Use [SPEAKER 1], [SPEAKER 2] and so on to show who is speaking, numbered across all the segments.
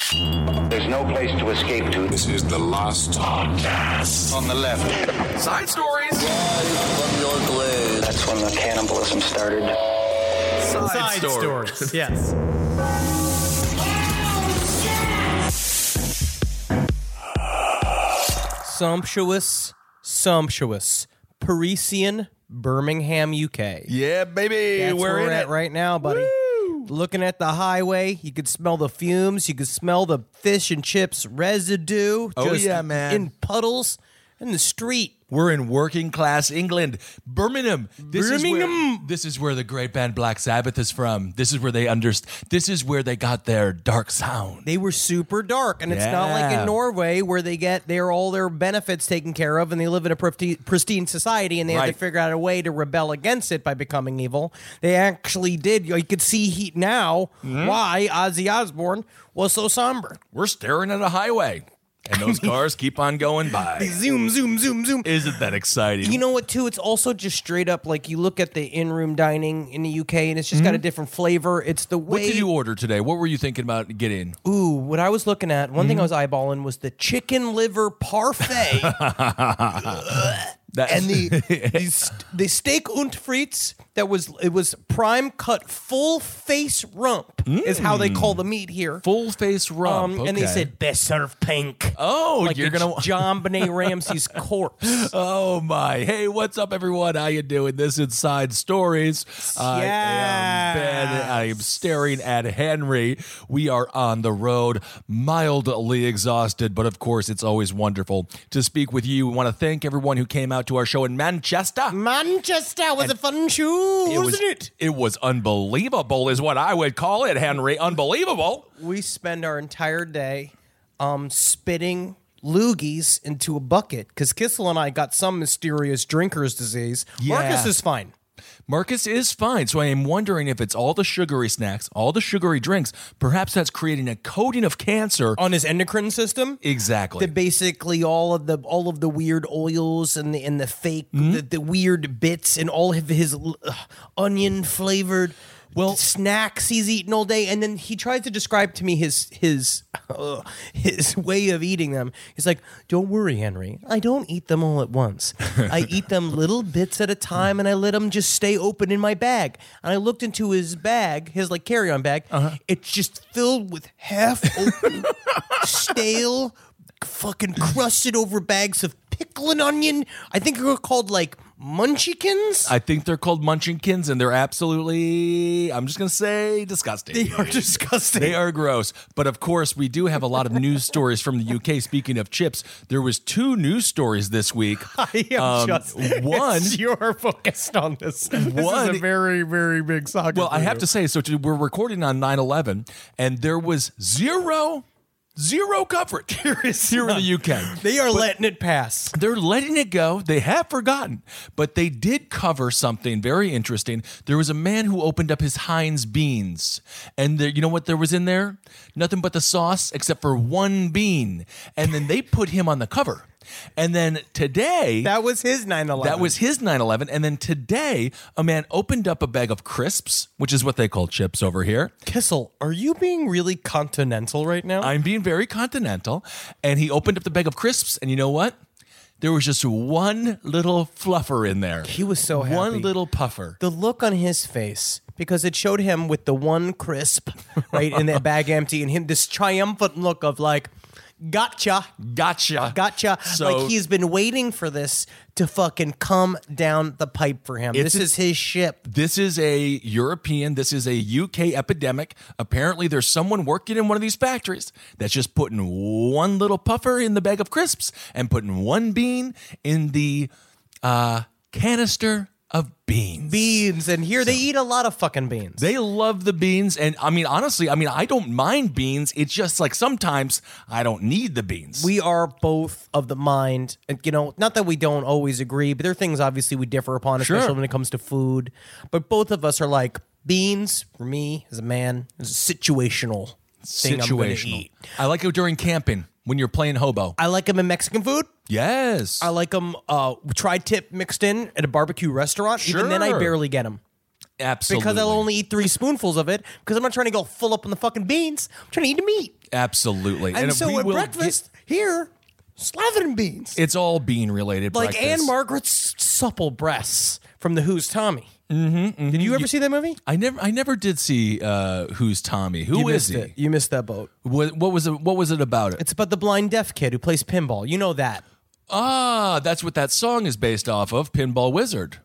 [SPEAKER 1] There's no place to escape to.
[SPEAKER 2] This is the last podcast.
[SPEAKER 1] On the left.
[SPEAKER 2] Side stories.
[SPEAKER 3] From your glade.
[SPEAKER 1] That's when the cannibalism started.
[SPEAKER 4] Side stories. Yes. Sumptuous. Parisian, Birmingham, UK.
[SPEAKER 5] Yeah, baby.
[SPEAKER 4] That's
[SPEAKER 5] we're
[SPEAKER 4] where
[SPEAKER 5] in
[SPEAKER 4] we're
[SPEAKER 5] it
[SPEAKER 4] at right now, buddy.
[SPEAKER 5] Woo!
[SPEAKER 4] Looking at the highway, you could smell the fumes. You could smell the fish and chips residue.
[SPEAKER 5] Oh,
[SPEAKER 4] just
[SPEAKER 5] yeah, man.
[SPEAKER 4] in puddles in the street.
[SPEAKER 5] We're in working class England, Birmingham. This
[SPEAKER 4] Birmingham.
[SPEAKER 5] is where the great band Black Sabbath is from. This is where This is where they got their dark sound.
[SPEAKER 4] They were super dark, and it's not like
[SPEAKER 5] Yeah.
[SPEAKER 4] in Norway where they get all their benefits taken care of, and they live in a pristine society, and they have to
[SPEAKER 5] Right.
[SPEAKER 4] figure out a way to rebel against it by becoming evil. They actually did. You could see now why Ozzy Osbourne was so somber.
[SPEAKER 5] We're staring at a highway, and those cars keep on going by.
[SPEAKER 4] Zoom, zoom, zoom, zoom.
[SPEAKER 5] Isn't that exciting?
[SPEAKER 4] You know what, too? It's also just straight up like you look at the in-room dining in the UK, and it's just got a different flavor. It's the way.
[SPEAKER 5] What did you order today? What were you thinking about getting?
[SPEAKER 4] Ooh, what I was looking at, one thing I was eyeballing was the chicken liver parfait. And the steak und frites it was prime cut full face rump is how they call the meat here.
[SPEAKER 5] Full face rump.
[SPEAKER 4] And they
[SPEAKER 5] okay.
[SPEAKER 4] said best served pink.
[SPEAKER 5] Oh,
[SPEAKER 4] like
[SPEAKER 5] you're gonna.
[SPEAKER 4] John Benet Ramsey's corpse.
[SPEAKER 5] Oh my! Hey, what's up, everyone? How you doing? This is Side Stories. I am Ben. I am staring at Henry. We are on the road, mildly exhausted, but of course, it's always wonderful to speak with you. We want to thank everyone who came out to our show in Manchester.
[SPEAKER 4] Manchester was a fun show, wasn't it?
[SPEAKER 5] It was unbelievable, is what I would call it, Henry. Unbelievable.
[SPEAKER 4] We spend our entire day spitting loogies into a bucket because Kissel and I got some mysterious drinker's disease.
[SPEAKER 5] Yeah.
[SPEAKER 4] Marcus is fine.
[SPEAKER 5] Marcus is fine, so I am wondering if it's all the sugary snacks, all the sugary drinks. Perhaps that's creating a coating of cancer
[SPEAKER 4] On his endocrine system?
[SPEAKER 5] Exactly.
[SPEAKER 4] Basically all of the weird oils and the fake the weird bits and all of his onion flavored snacks he's eating all day, and then he tries to describe to me his way of eating them. He's like, "Don't worry, Henry. I don't eat them all at once. I eat them little bits at a time, and I let them just stay open in my bag." And I looked into his bag, his like carry-on bag. It's just filled with half-open, stale, fucking crusted over bags of pickle and onion. I think they're called like Munchkins.
[SPEAKER 5] I think they're called Munchkins, and they're absolutely, I'm just going to say, disgusting.
[SPEAKER 4] They are disgusting.
[SPEAKER 5] They are gross. But of course, we do have a lot of news stories from the UK. Speaking of chips, there was 2 news stories this week.
[SPEAKER 4] I am
[SPEAKER 5] one,
[SPEAKER 4] you're focused on this. This is a very, very big saga.
[SPEAKER 5] well, I have to say, we're recording on 9/11, and there was zero coverage here in the UK.
[SPEAKER 4] They are letting it pass.
[SPEAKER 5] They're letting it go. They have forgotten. But they did cover something very interesting. There was a man who opened up his Heinz beans. And you know what there was in there? Nothing but the sauce except for one bean. And then they put him on the cover. And then today...
[SPEAKER 4] That was his 9/11.
[SPEAKER 5] That was his 9/11. And then today, a man opened up a bag of crisps, which is what they call chips over here.
[SPEAKER 4] Kissel, are you being really continental right now?
[SPEAKER 5] I'm being very continental. And he opened up the bag of crisps, and you know what? There was just one little fluffer in there.
[SPEAKER 4] He was so happy.
[SPEAKER 5] One little puffer.
[SPEAKER 4] The look on his face, because it showed him with the one crisp, right, in that bag empty, and him this triumphant look of like, gotcha.
[SPEAKER 5] So,
[SPEAKER 4] like he's been waiting for this to fucking come down the pipe for him. This is his ship.
[SPEAKER 5] This is a UK epidemic. Apparently there's someone working in one of these factories that's just putting one little puffer in the bag of crisps and putting one bean in the canister of beans.
[SPEAKER 4] And here they eat a lot of fucking beans.
[SPEAKER 5] They love the beans. And I mean, honestly, I don't mind beans. It's just like sometimes I don't need the beans.
[SPEAKER 4] We are both of the mind, and not that we don't always agree, but there are things obviously we differ upon, especially when it comes to food. But both of us are like, beans, for me, as a man, is a situational thing I'm going to eat.
[SPEAKER 5] I like it during camping when you're playing hobo.
[SPEAKER 4] I like them in Mexican food.
[SPEAKER 5] Yes.
[SPEAKER 4] I like them tri-tip mixed in at a barbecue restaurant.
[SPEAKER 5] Sure.
[SPEAKER 4] Even then, I barely get them.
[SPEAKER 5] Absolutely.
[SPEAKER 4] Because I'll only eat 3 spoonfuls of it because I'm not trying to go full up on the fucking beans. I'm trying to eat the meat.
[SPEAKER 5] Absolutely.
[SPEAKER 4] And
[SPEAKER 5] if
[SPEAKER 4] so
[SPEAKER 5] we
[SPEAKER 4] at
[SPEAKER 5] will
[SPEAKER 4] breakfast here, slathered in beans.
[SPEAKER 5] it's all bean related.
[SPEAKER 4] Like
[SPEAKER 5] breakfast.
[SPEAKER 4] Anne Margaret's supple breasts from the Who's Tommy. Mm-hmm. Did you ever see that movie?
[SPEAKER 5] I never did see Who's Tommy. Who is he?
[SPEAKER 4] You missed that boat.
[SPEAKER 5] What was it about it?
[SPEAKER 4] It's about the blind deaf kid who plays pinball. You know that.
[SPEAKER 5] That's what that song is based off of, Pinball Wizard.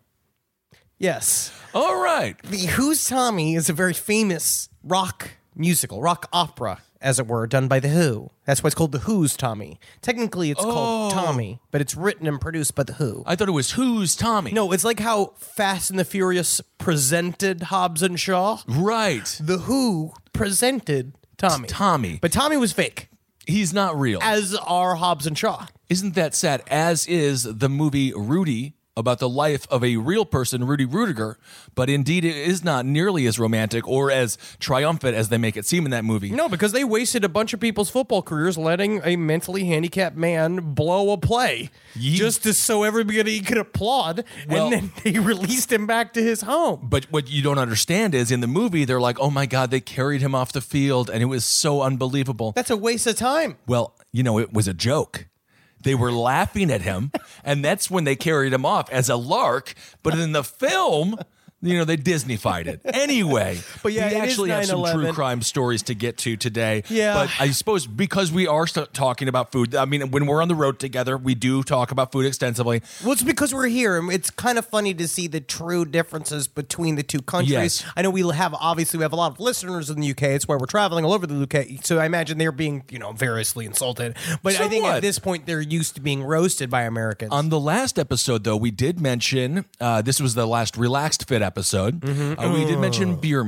[SPEAKER 4] Yes.
[SPEAKER 5] All right.
[SPEAKER 4] The Who's Tommy is a very famous rock musical, rock opera, as it were, done by The Who. That's why it's called The Who's Tommy. Technically, it's called Tommy, but it's written and produced by The Who.
[SPEAKER 5] I thought it was Who's Tommy.
[SPEAKER 4] No, it's like how Fast and the Furious presented Hobbs and Shaw.
[SPEAKER 5] Right.
[SPEAKER 4] The Who presented Tommy.
[SPEAKER 5] Tommy.
[SPEAKER 4] But Tommy was fake,
[SPEAKER 5] He's not real.
[SPEAKER 4] as are Hobbs and Shaw.
[SPEAKER 5] Isn't that sad? As is the movie Rudy, about the life of a real person, Rudy Rudiger, but indeed it is not nearly as romantic or as triumphant as they make it seem in that movie.
[SPEAKER 4] No, because they wasted a bunch of people's football careers letting a mentally handicapped man blow a play just so everybody could applaud,
[SPEAKER 5] Well-
[SPEAKER 4] and then they released him back to his home.
[SPEAKER 5] But what you don't understand is in the movie, they're like, oh my God, they carried him off the field and it was so unbelievable.
[SPEAKER 4] That's a waste of time.
[SPEAKER 5] Well, it was a joke. They were laughing at him, and that's when they carried him off as a lark. But in the film, they Disneyfied it. Anyway,
[SPEAKER 4] But yeah,
[SPEAKER 5] we
[SPEAKER 4] it is
[SPEAKER 5] actually have some
[SPEAKER 4] 9/11.
[SPEAKER 5] true crime stories to get to today.
[SPEAKER 4] Yeah.
[SPEAKER 5] But I suppose because we are talking about food, I mean, when we're on the road together, we do talk about food extensively.
[SPEAKER 4] Well, it's because we're here, and it's kind of funny to see the true differences between the two countries.
[SPEAKER 5] Yes.
[SPEAKER 4] I know we have a lot of listeners in the UK. It's why we're traveling all over the UK. So I imagine they're being, variously insulted. But I think
[SPEAKER 5] Somewhat.
[SPEAKER 4] at this point they're used to being roasted by Americans.
[SPEAKER 5] On the last episode, though, we did mention this was the last Relaxed Fit episode. We did mention bear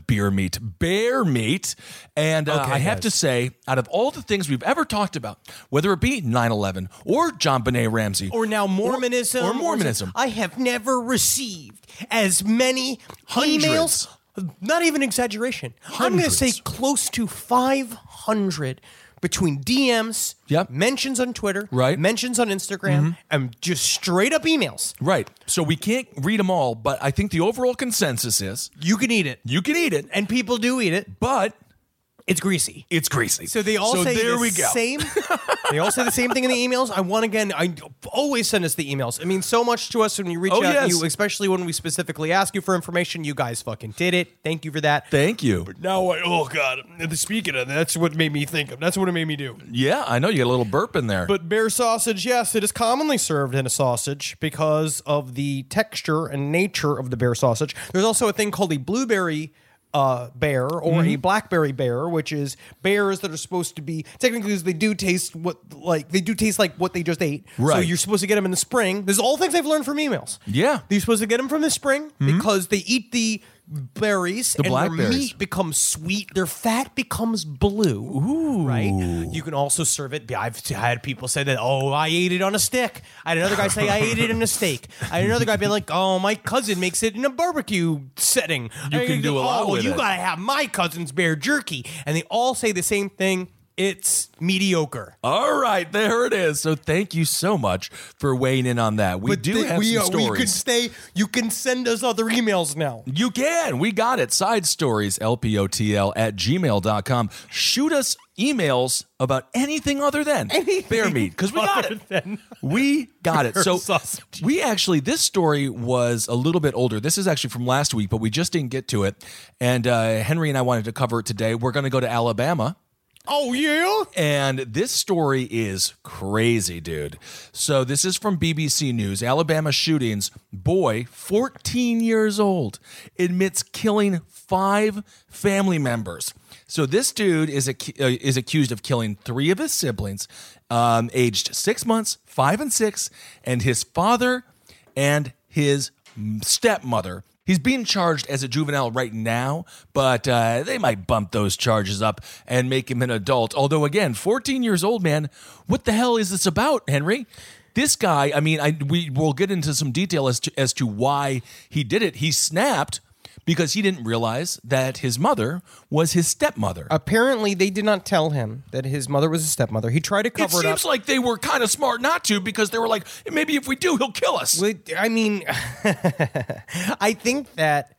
[SPEAKER 5] meat, and I have to say, out of all the things we've ever talked about, whether it be 9/11 or John Benet Ramsey,
[SPEAKER 4] or now Mormonism.
[SPEAKER 5] or Mormonism,
[SPEAKER 4] I have never received as many emails. Not even exaggeration. I'm going to say close to 500 between DMs,
[SPEAKER 5] Yep.
[SPEAKER 4] mentions on Twitter,
[SPEAKER 5] Right.
[SPEAKER 4] mentions on Instagram, and just straight up emails.
[SPEAKER 5] right? So we can't read them all, but I think the overall consensus is
[SPEAKER 4] You can eat it.
[SPEAKER 5] you can eat it,
[SPEAKER 4] And people do eat it.
[SPEAKER 5] but
[SPEAKER 4] It's greasy.
[SPEAKER 5] it's greasy.
[SPEAKER 4] So they all say
[SPEAKER 5] there
[SPEAKER 4] the
[SPEAKER 5] we go.
[SPEAKER 4] same. They all say the same thing in the emails. I always send us the emails. It means so much to us when you reach
[SPEAKER 5] Oh,
[SPEAKER 4] out.
[SPEAKER 5] yes.
[SPEAKER 4] You, especially when we specifically ask you for information. You guys fucking did it. Thank you for that.
[SPEAKER 5] Thank you.
[SPEAKER 4] Now, oh god! Speaking of, that's what made me think of. That's what it made me do.
[SPEAKER 5] Yeah, I know you got a little burp in there.
[SPEAKER 4] But bear sausage, yes, it is commonly served in a sausage because of the texture and nature of the bear sausage. There's also a thing called a blueberry bear or a blackberry bear, which is bears that are supposed to be technically they do taste like what they just ate. So
[SPEAKER 5] Right.
[SPEAKER 4] you're supposed to get them in the spring. There's all things I've learned from emails.
[SPEAKER 5] Yeah.
[SPEAKER 4] You're supposed to get them from the spring because they eat the berries and their
[SPEAKER 5] blackberries.
[SPEAKER 4] meat becomes sweet. Their fat becomes blue. Ooh. Right? You can also serve it. I've had people say that, oh, I ate it on a stick. I had another guy say I ate it in a steak. I had another guy be like, oh, my cousin makes it in a barbecue setting.
[SPEAKER 5] You can do a lot with
[SPEAKER 4] you
[SPEAKER 5] it.
[SPEAKER 4] got to have my cousin's bear jerky. And they all say the same thing. It's mediocre.
[SPEAKER 5] All right, there it is. So thank you so much for weighing in on that. We have some stories.
[SPEAKER 4] You can send us other emails now.
[SPEAKER 5] You can. We got it. Side stories, lpotl@gmail.com. Shoot us emails about anything other than bear meat, because we got it. We got it. So
[SPEAKER 4] sausage.
[SPEAKER 5] this story was a little bit older. This is actually from last week, but we just didn't get to it. And Henry and I wanted to cover it today. We're going to go to Alabama.
[SPEAKER 4] Oh, yeah?
[SPEAKER 5] And this story is crazy, dude. So this is from BBC News. Alabama shootings. Boy, 14 years old, admits killing 5 family members. So this dude is accused of killing 3 of his siblings, aged 6 months, 5 and 6, and his father and his stepmother. He's being charged as a juvenile right now, but they might bump those charges up and make him an adult. Although, again, 14 years old, man, what the hell is this about, Henry? This guy, I mean, we will get into some detail as to why he did it. He snapped because he didn't realize that his mother was his stepmother.
[SPEAKER 4] Apparently, they did not tell him that his mother was a stepmother. He tried to cover it up.
[SPEAKER 5] It seems like they were kind of smart not to, because they were like, maybe if we do, he'll kill us.
[SPEAKER 4] I mean, I think that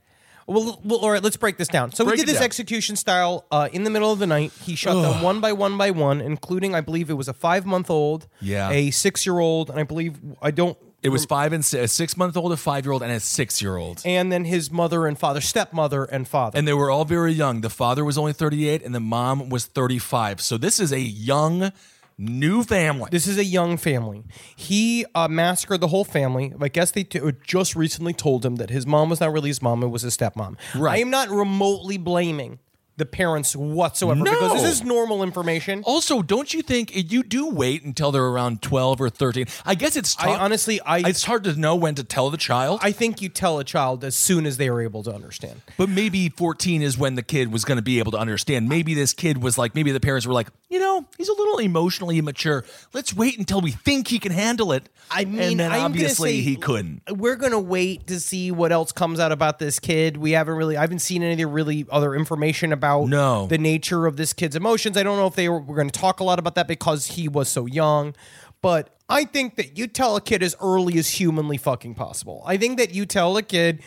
[SPEAKER 4] Well, all right, let's break this down. So
[SPEAKER 5] Break
[SPEAKER 4] we
[SPEAKER 5] it
[SPEAKER 4] did this
[SPEAKER 5] down.
[SPEAKER 4] execution style in the middle of the night. He shot them one by one, including, I believe it was a 5-month-old,
[SPEAKER 5] Yeah.
[SPEAKER 4] a 6-year-old, and I believe,
[SPEAKER 5] It was 5 and 6, a 6-month-old, a 5-year-old, and a 6-year-old.
[SPEAKER 4] and then his mother and father, stepmother and father.
[SPEAKER 5] And they were all very young. The father was only 38 and the mom was 35. So this is a young, new family.
[SPEAKER 4] This is a young family. He massacred the whole family. I guess they just recently told him that his mom was not really his mom, it was his stepmom.
[SPEAKER 5] Right.
[SPEAKER 4] I am not remotely blaming the parents whatsoever because this is normal information.
[SPEAKER 5] Also, don't you think you do wait until they're around 12 or 13? I guess it's tough. It's hard to know when to tell the child.
[SPEAKER 4] I think you tell a child as soon as they are able to understand.
[SPEAKER 5] But maybe 14 is when the kid was going to be able to understand. Maybe this kid was like, maybe the parents were like, he's a little emotionally immature. Let's wait until we think he can handle it.
[SPEAKER 4] I mean,
[SPEAKER 5] and then
[SPEAKER 4] I'm gonna
[SPEAKER 5] obviously
[SPEAKER 4] say,
[SPEAKER 5] he couldn't.
[SPEAKER 4] We're gonna wait to see what else comes out about this kid. I haven't seen any really other information about the nature of this kid's emotions. I don't know if we're going to talk a lot about that because he was so young, but I think that you tell a kid as early as humanly fucking possible. I think that you tell a kid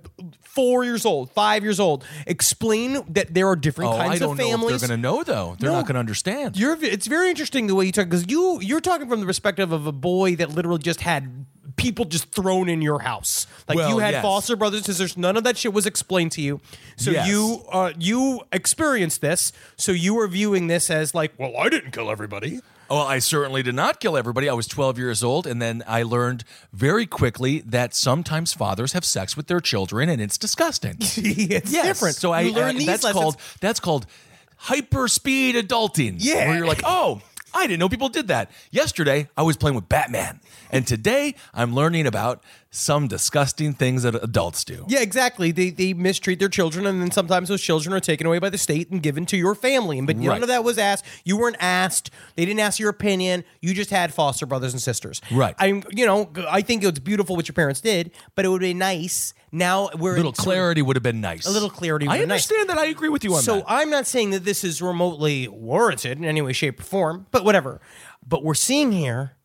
[SPEAKER 4] 4 years old, 5 years old, explain that there are different kinds of families.
[SPEAKER 5] I don't know if they're going to know, though. They're not going to understand.
[SPEAKER 4] It's very interesting the way you talk, because you're talking from the perspective of a boy that literally just had people just thrown in your house. Like, you had foster brothers, sisters, none of that shit was explained to you. So you experienced this, so you were viewing this as like, well, I didn't kill everybody.
[SPEAKER 5] Well, I certainly did not kill everybody. I was 12 years old, and then I learned very quickly that sometimes fathers have sex with their children, and it's disgusting.
[SPEAKER 4] It's different.
[SPEAKER 5] So that's called hyper speed adulting.
[SPEAKER 4] Yeah.
[SPEAKER 5] Where you're like, oh, I didn't know people did that. Yesterday, I was playing with Batman. And today, I'm learning about some disgusting things that adults do.
[SPEAKER 4] Yeah, exactly. They mistreat their children, and then sometimes those children are taken away by the state and given to your family. But none of that was asked. You weren't asked. They didn't ask your opinion. You just had foster brothers and sisters.
[SPEAKER 5] Right.
[SPEAKER 4] I think it's beautiful what your parents did, but it would be nice. Now we're
[SPEAKER 5] a little clarity would have been nice.
[SPEAKER 4] A little clarity would
[SPEAKER 5] I
[SPEAKER 4] be nice.
[SPEAKER 5] understand that. I agree with you on that.
[SPEAKER 4] So I'm not saying that this is remotely warranted in any way, shape, or form, but whatever. But we're seeing here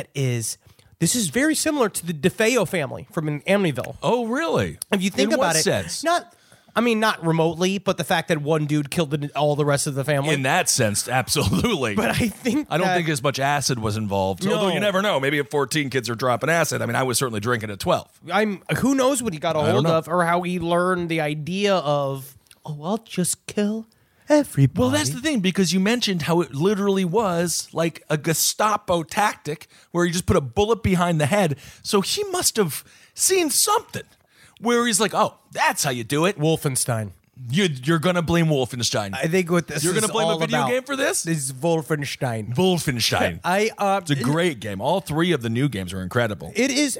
[SPEAKER 4] this is very similar to the DeFeo family from Amityville.
[SPEAKER 5] Oh, really?
[SPEAKER 4] If you think
[SPEAKER 5] in
[SPEAKER 4] about
[SPEAKER 5] what
[SPEAKER 4] it,
[SPEAKER 5] sense?
[SPEAKER 4] not remotely, but the fact that one dude killed all the rest of the family.
[SPEAKER 5] In that sense, absolutely.
[SPEAKER 4] But I
[SPEAKER 5] don't think as much acid was involved.
[SPEAKER 4] No.
[SPEAKER 5] Although you never know. Maybe at 14 kids are dropping acid. I mean, I was certainly drinking at 12.
[SPEAKER 4] Who knows what he got a hold
[SPEAKER 5] know.
[SPEAKER 4] of or how he learned the idea of, I'll just kill everybody.
[SPEAKER 5] Well, that's the thing, because you mentioned how it literally was like a Gestapo tactic where you just put a bullet behind the head. So he must have seen something where he's like, oh, that's how you do it.
[SPEAKER 4] Wolfenstein.
[SPEAKER 5] You're going to blame Wolfenstein.
[SPEAKER 4] I think what this
[SPEAKER 5] You're
[SPEAKER 4] is
[SPEAKER 5] going to blame
[SPEAKER 4] all
[SPEAKER 5] a video
[SPEAKER 4] about
[SPEAKER 5] game for this?
[SPEAKER 4] This is Wolfenstein.
[SPEAKER 5] Wolfenstein.
[SPEAKER 4] It's
[SPEAKER 5] It's a great game. All three of the new games are incredible.
[SPEAKER 4] It's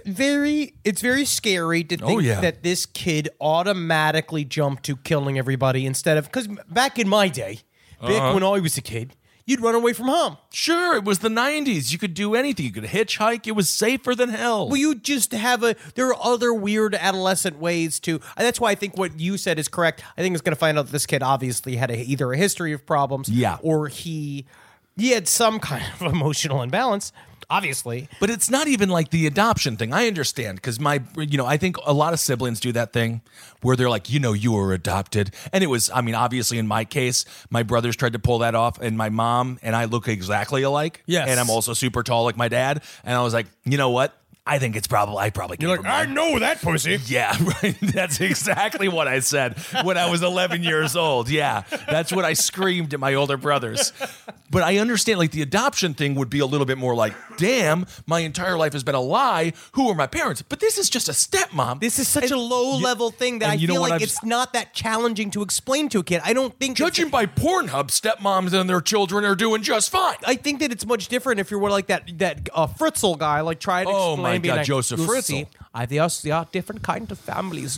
[SPEAKER 4] very scary to think that this kid automatically jumped to killing everybody instead of, because back in my day, back when I was a kid, you'd run away from home.
[SPEAKER 5] Sure, it was the 90s. You could do anything. You could hitchhike. It was safer than hell.
[SPEAKER 4] Well, you just there are other weird adolescent ways to, and that's why I think what you said is correct. I think it's going to find out that this kid obviously had either a history of problems, or he had some kind of emotional imbalance. Obviously.
[SPEAKER 5] But it's not even like the adoption thing. I understand, because I think a lot of siblings do that thing where they're like, you were adopted. And it was, obviously in my case, my brothers tried to pull that off, and my mom and I look exactly alike.
[SPEAKER 4] Yes.
[SPEAKER 5] And I'm also super tall like my dad. And I was like, you know what? I think I probably came from
[SPEAKER 4] I know that pussy.
[SPEAKER 5] Yeah, right. That's exactly what I said when I was 11 years old. Yeah, that's what I screamed at my older brothers. But I understand, like, the adoption thing would be a little bit more like, damn, my entire life has been a lie. Who are my parents? But this is just a stepmom.
[SPEAKER 4] This is such a low-level thing that I feel like it's not that challenging to explain to a kid. I don't think...
[SPEAKER 5] Judging by Pornhub, stepmoms and their children are doing just fine.
[SPEAKER 4] I think that it's much different if you're like that Fritzl guy, like, try to explain...
[SPEAKER 5] Oh, my God, Joseph Fritzl.
[SPEAKER 4] See, there are different kind of families.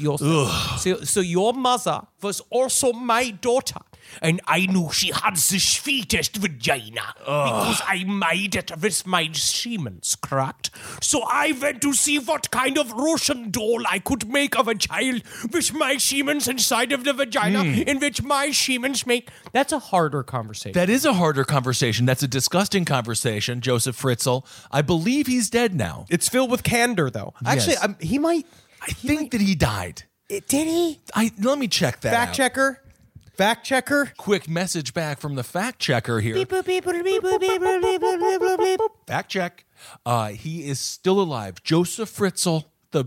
[SPEAKER 4] So your mother was also my daughter. And I knew she had the sweetest vagina because I made it with my Siemens, correct? So I went to see what kind of Russian doll I could make of a child with my Siemens inside of the vagina in which my Siemens make. That's a harder conversation.
[SPEAKER 5] That is a harder conversation. That's a disgusting conversation, Joseph Fritzl. I believe he's dead now.
[SPEAKER 4] It's filled with candor, though.
[SPEAKER 5] Yes.
[SPEAKER 4] Actually, he might...
[SPEAKER 5] I think that he died.
[SPEAKER 4] Did he?
[SPEAKER 5] Let me check that
[SPEAKER 4] Fact
[SPEAKER 5] out.
[SPEAKER 4] checker? Fact checker?
[SPEAKER 5] Quick message back from the fact checker here.
[SPEAKER 4] Beep, boop, beep, boop, beep, boop, beep, boop, beep, boop, beep, boop, beep.
[SPEAKER 5] Fact check. He is still alive. Joseph Fritzl.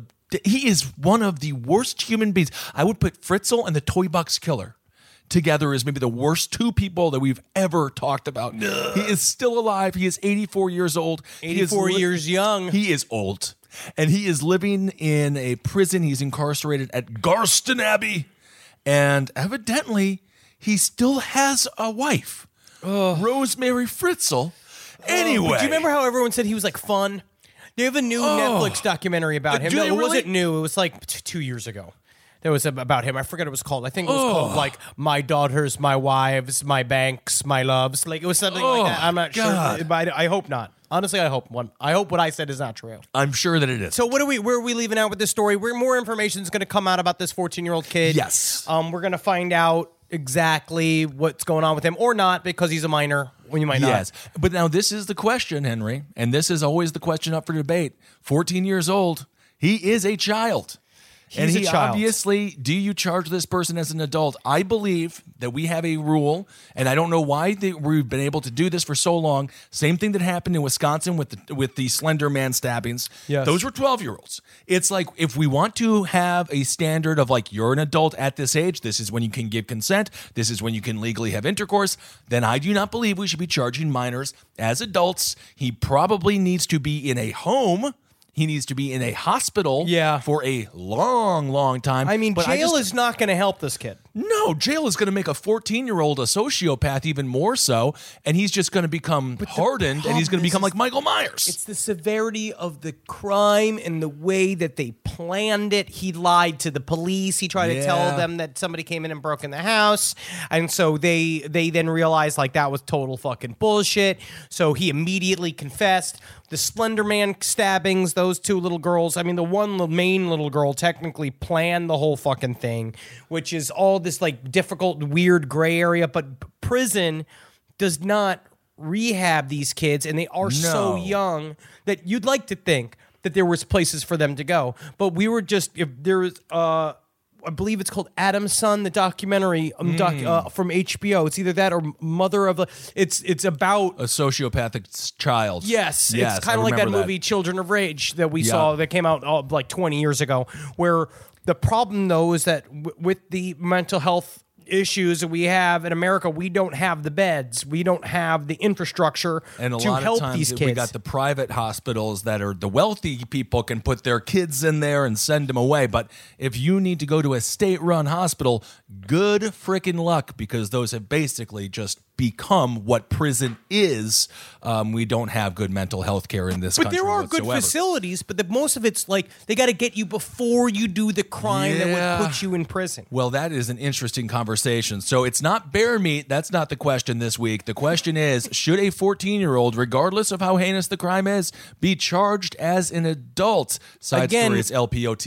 [SPEAKER 5] He is one of the worst human beings. I would put Fritzl and the Toy Box Killer together as maybe the worst two people that we've ever talked about. He is still alive. He is 84 years old.
[SPEAKER 4] 84 years young.
[SPEAKER 5] He is old. And he is living in a prison. He's incarcerated at Garston Abbey. And evidently, he still has a wife, Rosemary Fritzl. Anyway.
[SPEAKER 4] But do you remember how everyone said he was like fun? They have a new Netflix documentary about him.
[SPEAKER 5] Do they
[SPEAKER 4] No, it
[SPEAKER 5] really?
[SPEAKER 4] wasn't new. It was like 2 years ago. There was about him. I forget what it was called. I think it was called like My Daughters, My Wives, My Banks, My Loves. Like it was something like that. I'm not
[SPEAKER 5] God.
[SPEAKER 4] sure. But I hope not. Honestly, I hope one. I hope what I said is not true.
[SPEAKER 5] I'm sure that it is.
[SPEAKER 4] So where are we leaving out with this story? More information is going to come out about this 14-year-old kid.
[SPEAKER 5] Yes.
[SPEAKER 4] We're going to find out exactly what's going on with him or not because he's a minor. When you might not.
[SPEAKER 5] Yes. But now this is the question, Henry, and this is always the question up for debate. 14 years old, he is a child. And
[SPEAKER 4] He's
[SPEAKER 5] he
[SPEAKER 4] a child.
[SPEAKER 5] obviously, do you charge this person as an adult? I believe that we have a rule, and I don't know why we've been able to do this for so long. Same thing that happened in Wisconsin with the Slender Man stabbings.
[SPEAKER 4] Yes.
[SPEAKER 5] Those were 12-year-olds. It's like if we want to have a standard of like you're an adult at this age, this is when you can give consent, this is when you can legally have intercourse, then I do not believe we should be charging minors as adults. He probably needs to be in a home. He needs to be in a hospital for a long, long time.
[SPEAKER 4] I mean,
[SPEAKER 5] But
[SPEAKER 4] jail is not going to help this kid.
[SPEAKER 5] No, jail is going to make a 14-year-old a sociopath even more so, and he's just going to become hardened, and he's going to become like Michael Myers.
[SPEAKER 4] It's the severity of the crime and the way that they planned it. He lied to the police. He tried to tell them that somebody came in and broke in the house, and so they then realized like that was total fucking bullshit. So he immediately confessed. The Slender Man stabbings, those two little girls. I mean, the main little girl technically planned the whole fucking thing, which is all this like difficult, weird gray area. But prison does not rehab these kids, and they are so young that you'd like to think that there was places for them to go. But we were just, if there was, I believe it's called Adam's Son, the documentary from HBO. It's either that or Mother of a. It's about
[SPEAKER 5] a sociopathic child.
[SPEAKER 4] Yes,
[SPEAKER 5] yes,
[SPEAKER 4] it's kind of like that movie Children of Rage that we saw that came out like 20 years ago. Where the problem though is that with the mental health issues that we have in America, we don't have the beds, we don't have the infrastructure
[SPEAKER 5] and a
[SPEAKER 4] to
[SPEAKER 5] lot
[SPEAKER 4] help
[SPEAKER 5] of times
[SPEAKER 4] these kids.
[SPEAKER 5] We got the private hospitals that are the wealthy people can put their kids in there and send them away. But if you need to go to a state-run hospital, good freaking luck, because those have basically just become what prison is. We don't have good mental health care in this country.
[SPEAKER 4] But there are
[SPEAKER 5] whatsoever.
[SPEAKER 4] good facilities, but most of it's like they got to get you before you do the crime that would put you in prison.
[SPEAKER 5] Well, that is an interesting conversation. So it's not bear meat. That's not the question this week. The question is, should a 14-year-old, regardless of how heinous the crime is, be charged as an adult? Side story is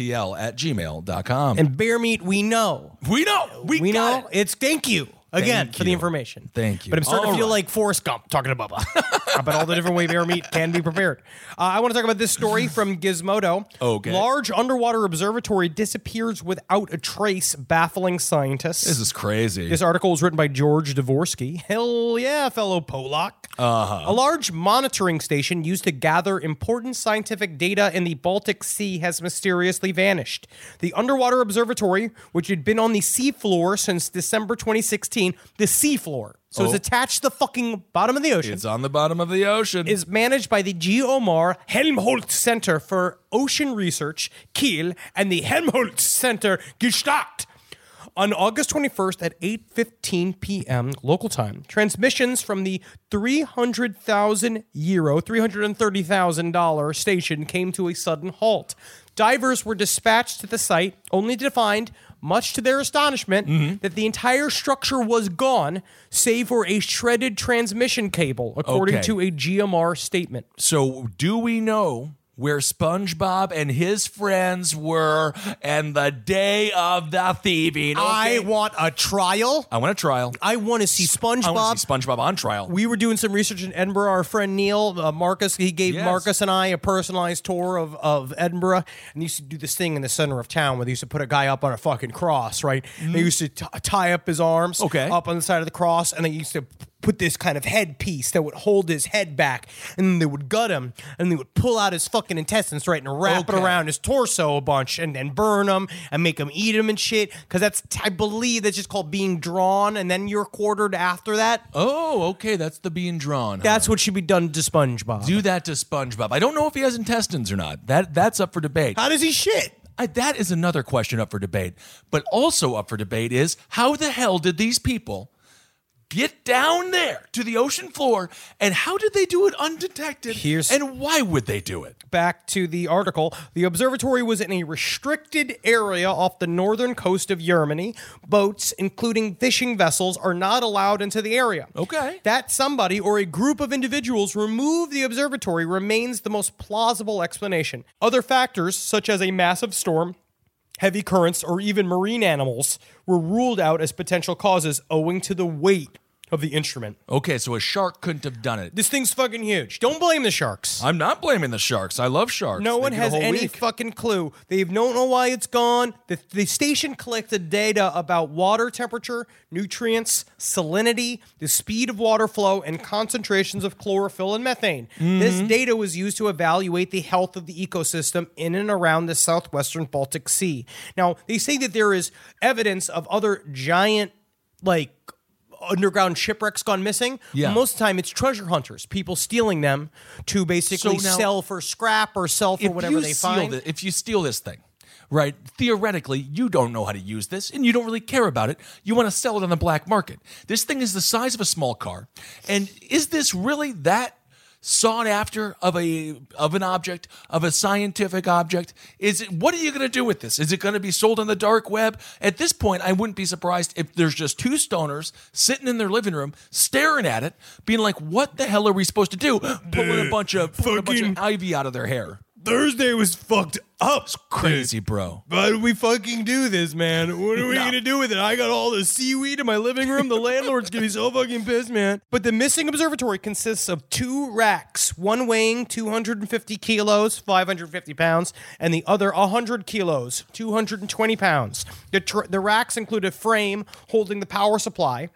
[SPEAKER 5] lpotl@gmail.com.
[SPEAKER 4] And bear meat, we know.
[SPEAKER 5] We know. We
[SPEAKER 4] know.
[SPEAKER 5] got it.
[SPEAKER 4] It's thank you. Again, for the information.
[SPEAKER 5] Thank you.
[SPEAKER 4] But I'm starting
[SPEAKER 5] All
[SPEAKER 4] to feel
[SPEAKER 5] right.
[SPEAKER 4] like Forrest Gump talking to Bubba about all the different ways bear meat can be prepared. I want to talk about this story from Gizmodo.
[SPEAKER 5] Okay.
[SPEAKER 4] Large underwater observatory disappears without a trace, baffling scientists.
[SPEAKER 5] This is crazy.
[SPEAKER 4] This article was written by George Dvorsky. Hell yeah, fellow Polak. A large monitoring station used to gather important scientific data in the Baltic Sea has mysteriously vanished. The underwater observatory, which had been on the seafloor since December 2016, the seafloor, so it's attached to the fucking bottom of the ocean.
[SPEAKER 5] It's on the bottom of the ocean.
[SPEAKER 4] Is managed by the Geomar Helmholtz Center for Ocean Research, Kiel, and the Helmholtz Center Gstaad. On August 21st at 8:15 p.m. local time, transmissions from the 300,000 euro, $330,000 station came to a sudden halt. Divers were dispatched to the site, only to find, much to their astonishment, that the entire structure was gone, save for a shredded transmission cable, according to a GMR statement.
[SPEAKER 5] So do we know where SpongeBob and his friends were and the day of the thieving. Okay?
[SPEAKER 4] I want a trial.
[SPEAKER 5] I want a trial.
[SPEAKER 4] I want to see SpongeBob.
[SPEAKER 5] I want to see SpongeBob on trial.
[SPEAKER 4] We were doing some research in Edinburgh. Our friend Neil, Marcus, he gave
[SPEAKER 5] Yes.
[SPEAKER 4] Marcus and I a personalized tour of Edinburgh. And they used to do this thing in the center of town where they used to put a guy up on a fucking cross, right? They used to tie up his arms up on the side of the cross, and they used to put this kind of headpiece that would hold his head back, and then they would gut him, and they would pull out his fucking intestines, right, and wrap it around his torso a bunch, and burn him, and make him eat him and shit, because I believe that's just called being drawn, and then you're quartered after that.
[SPEAKER 5] Oh, okay, that's the being drawn.
[SPEAKER 4] That's what should be done to SpongeBob.
[SPEAKER 5] Do that to SpongeBob. I don't know if he has intestines or not. That's up for debate.
[SPEAKER 4] How does he shit?
[SPEAKER 5] That is another question up for debate. But also up for debate is, how the hell did these people get down there to the ocean floor, and how did they do it undetected? And why would they do it?
[SPEAKER 4] Back to the article. The observatory was in a restricted area off the northern coast of Germany. Boats, including fishing vessels, are not allowed into the area.
[SPEAKER 5] Okay.
[SPEAKER 4] That somebody or a group of individuals removed the observatory remains the most plausible explanation. Other factors, such as a massive storm, heavy currents, or even marine animals were ruled out as potential causes owing to the weight of the instrument.
[SPEAKER 5] Okay, so a shark couldn't have done it.
[SPEAKER 4] This thing's fucking huge. Don't blame the sharks.
[SPEAKER 5] I'm not blaming the sharks. I love sharks.
[SPEAKER 4] No one has any fucking clue. They don't know why it's gone. The station collected data about water temperature, nutrients, salinity, the speed of water flow, and concentrations of chlorophyll and methane. This data was used to evaluate the health of the ecosystem in and around the southwestern Baltic Sea. Now, they say that there is evidence of other giant, like, underground shipwrecks gone missing.
[SPEAKER 5] Yeah.
[SPEAKER 4] Most of the time it's treasure hunters, people stealing them to basically sell for scrap or sell for whatever they find.
[SPEAKER 5] If you steal this thing, right, theoretically, you don't know how to use this and you don't really care about it. You want to sell it on the black market. This thing is the size of a small car. And is this really that sought after of an object, of a scientific object? What are you going to do with this? Is it going to be sold on the dark web? At this point, I wouldn't be surprised if there's just two stoners sitting in their living room staring at it, being like, what the hell are we supposed to do? Pulling a bunch of ivy out of their hair.
[SPEAKER 4] Thursday was fucked up.
[SPEAKER 5] It's crazy, bro.
[SPEAKER 4] Why did we fucking do this, man? What are we going to do with it? I got all the seaweed in my living room. The landlord's going to be so fucking pissed, man. But the missing observatory consists of two racks, one weighing 250 kilos, 550 pounds, and the other 100 kilos, 220 pounds. The racks include a frame holding the power supply.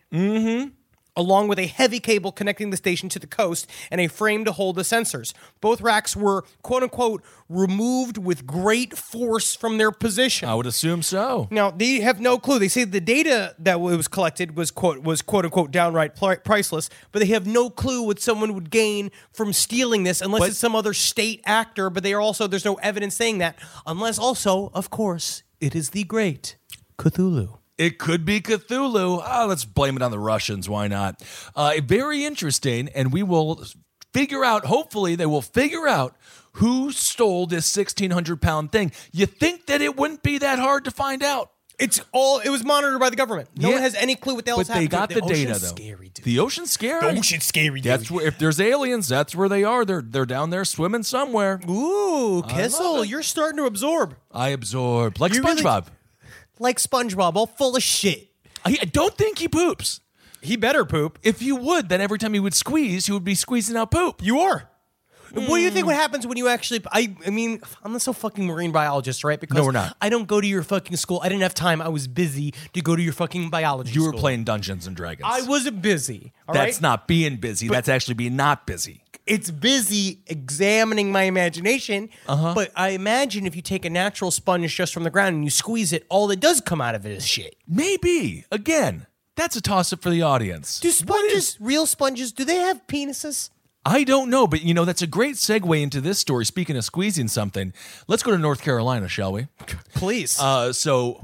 [SPEAKER 4] Along with a heavy cable connecting the station to the coast and a frame to hold the sensors. Both racks were, quote-unquote, removed with great force from their position.
[SPEAKER 5] I would assume so.
[SPEAKER 4] Now, they have no clue. They say the data that was collected was quote-unquote, downright priceless, but they have no clue what someone would gain from stealing this unless it's some other state actor, but there's no evidence saying that, unless also, of course, it is the great Cthulhu.
[SPEAKER 5] It could be Cthulhu. Let's blame it on the Russians. Why not? Very interesting, and we will figure out, hopefully they will figure out who stole this 1,600-pound thing. You think that it wouldn't be that hard to find out?
[SPEAKER 4] It was monitored by the government. No one has any clue what the hell's happening.
[SPEAKER 5] But they got the data, though.
[SPEAKER 4] Scary, dude.
[SPEAKER 5] The ocean's scary.
[SPEAKER 4] The ocean's scary, dude.
[SPEAKER 5] That's where, if there's aliens, that's where they are. They're down there swimming somewhere.
[SPEAKER 4] Ooh, Kissel, you're starting to absorb.
[SPEAKER 5] I absorb. Like
[SPEAKER 4] You
[SPEAKER 5] SpongeBob.
[SPEAKER 4] Like SpongeBob, all full of shit.
[SPEAKER 5] I don't think he poops.
[SPEAKER 4] He better poop.
[SPEAKER 5] If you would, then every time he would squeeze, he would be squeezing out poop.
[SPEAKER 4] You are. What do you think what happens when you actually... I mean, I'm not so fucking marine biologist, right? Because
[SPEAKER 5] no, we're not.
[SPEAKER 4] I don't go to your fucking school. I didn't have time. I was busy to go to your fucking biology school.
[SPEAKER 5] You were playing Dungeons and Dragons.
[SPEAKER 4] I wasn't busy, all right?
[SPEAKER 5] That's not being busy. That's actually being not busy.
[SPEAKER 4] It's busy examining my imagination, but I imagine if you take a natural sponge just from the ground and you squeeze it, all that does come out of it is shit.
[SPEAKER 5] Maybe. Again, that's a toss-up for the audience.
[SPEAKER 4] Do sponges, real sponges, do they have penises?
[SPEAKER 5] I don't know, but that's a great segue into this story. Speaking of squeezing something, let's go to North Carolina, shall we?
[SPEAKER 4] Please.
[SPEAKER 5] So,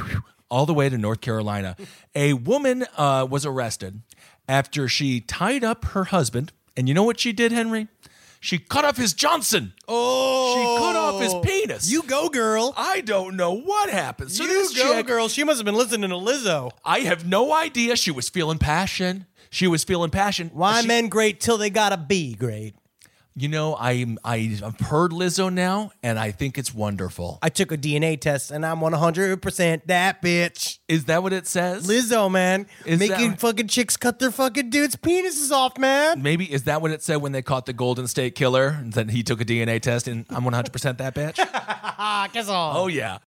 [SPEAKER 5] all the way to North Carolina. A woman was arrested after she tied up her husband. And you know what she did, Henry? She cut off his Johnson.
[SPEAKER 4] Oh.
[SPEAKER 5] She cut off his penis.
[SPEAKER 4] You go, girl.
[SPEAKER 5] I don't know what happened. So
[SPEAKER 4] you go, girl. She must have been listening to Lizzo.
[SPEAKER 5] I have no idea. She was feeling passion. Why
[SPEAKER 4] men great till they gotta be great?
[SPEAKER 5] You know, I've heard Lizzo now, and I think it's wonderful.
[SPEAKER 4] I took a DNA test, and I'm 100% that bitch.
[SPEAKER 5] Is that what it says?
[SPEAKER 4] Lizzo, man.
[SPEAKER 5] Is
[SPEAKER 4] Making
[SPEAKER 5] that-
[SPEAKER 4] fucking chicks cut their fucking dudes' penises off, man.
[SPEAKER 5] Maybe, is that what it said when they caught the Golden State Killer? And that he took a DNA test, and I'm 100% that bitch?
[SPEAKER 4] Kiss off.
[SPEAKER 5] Oh, yeah.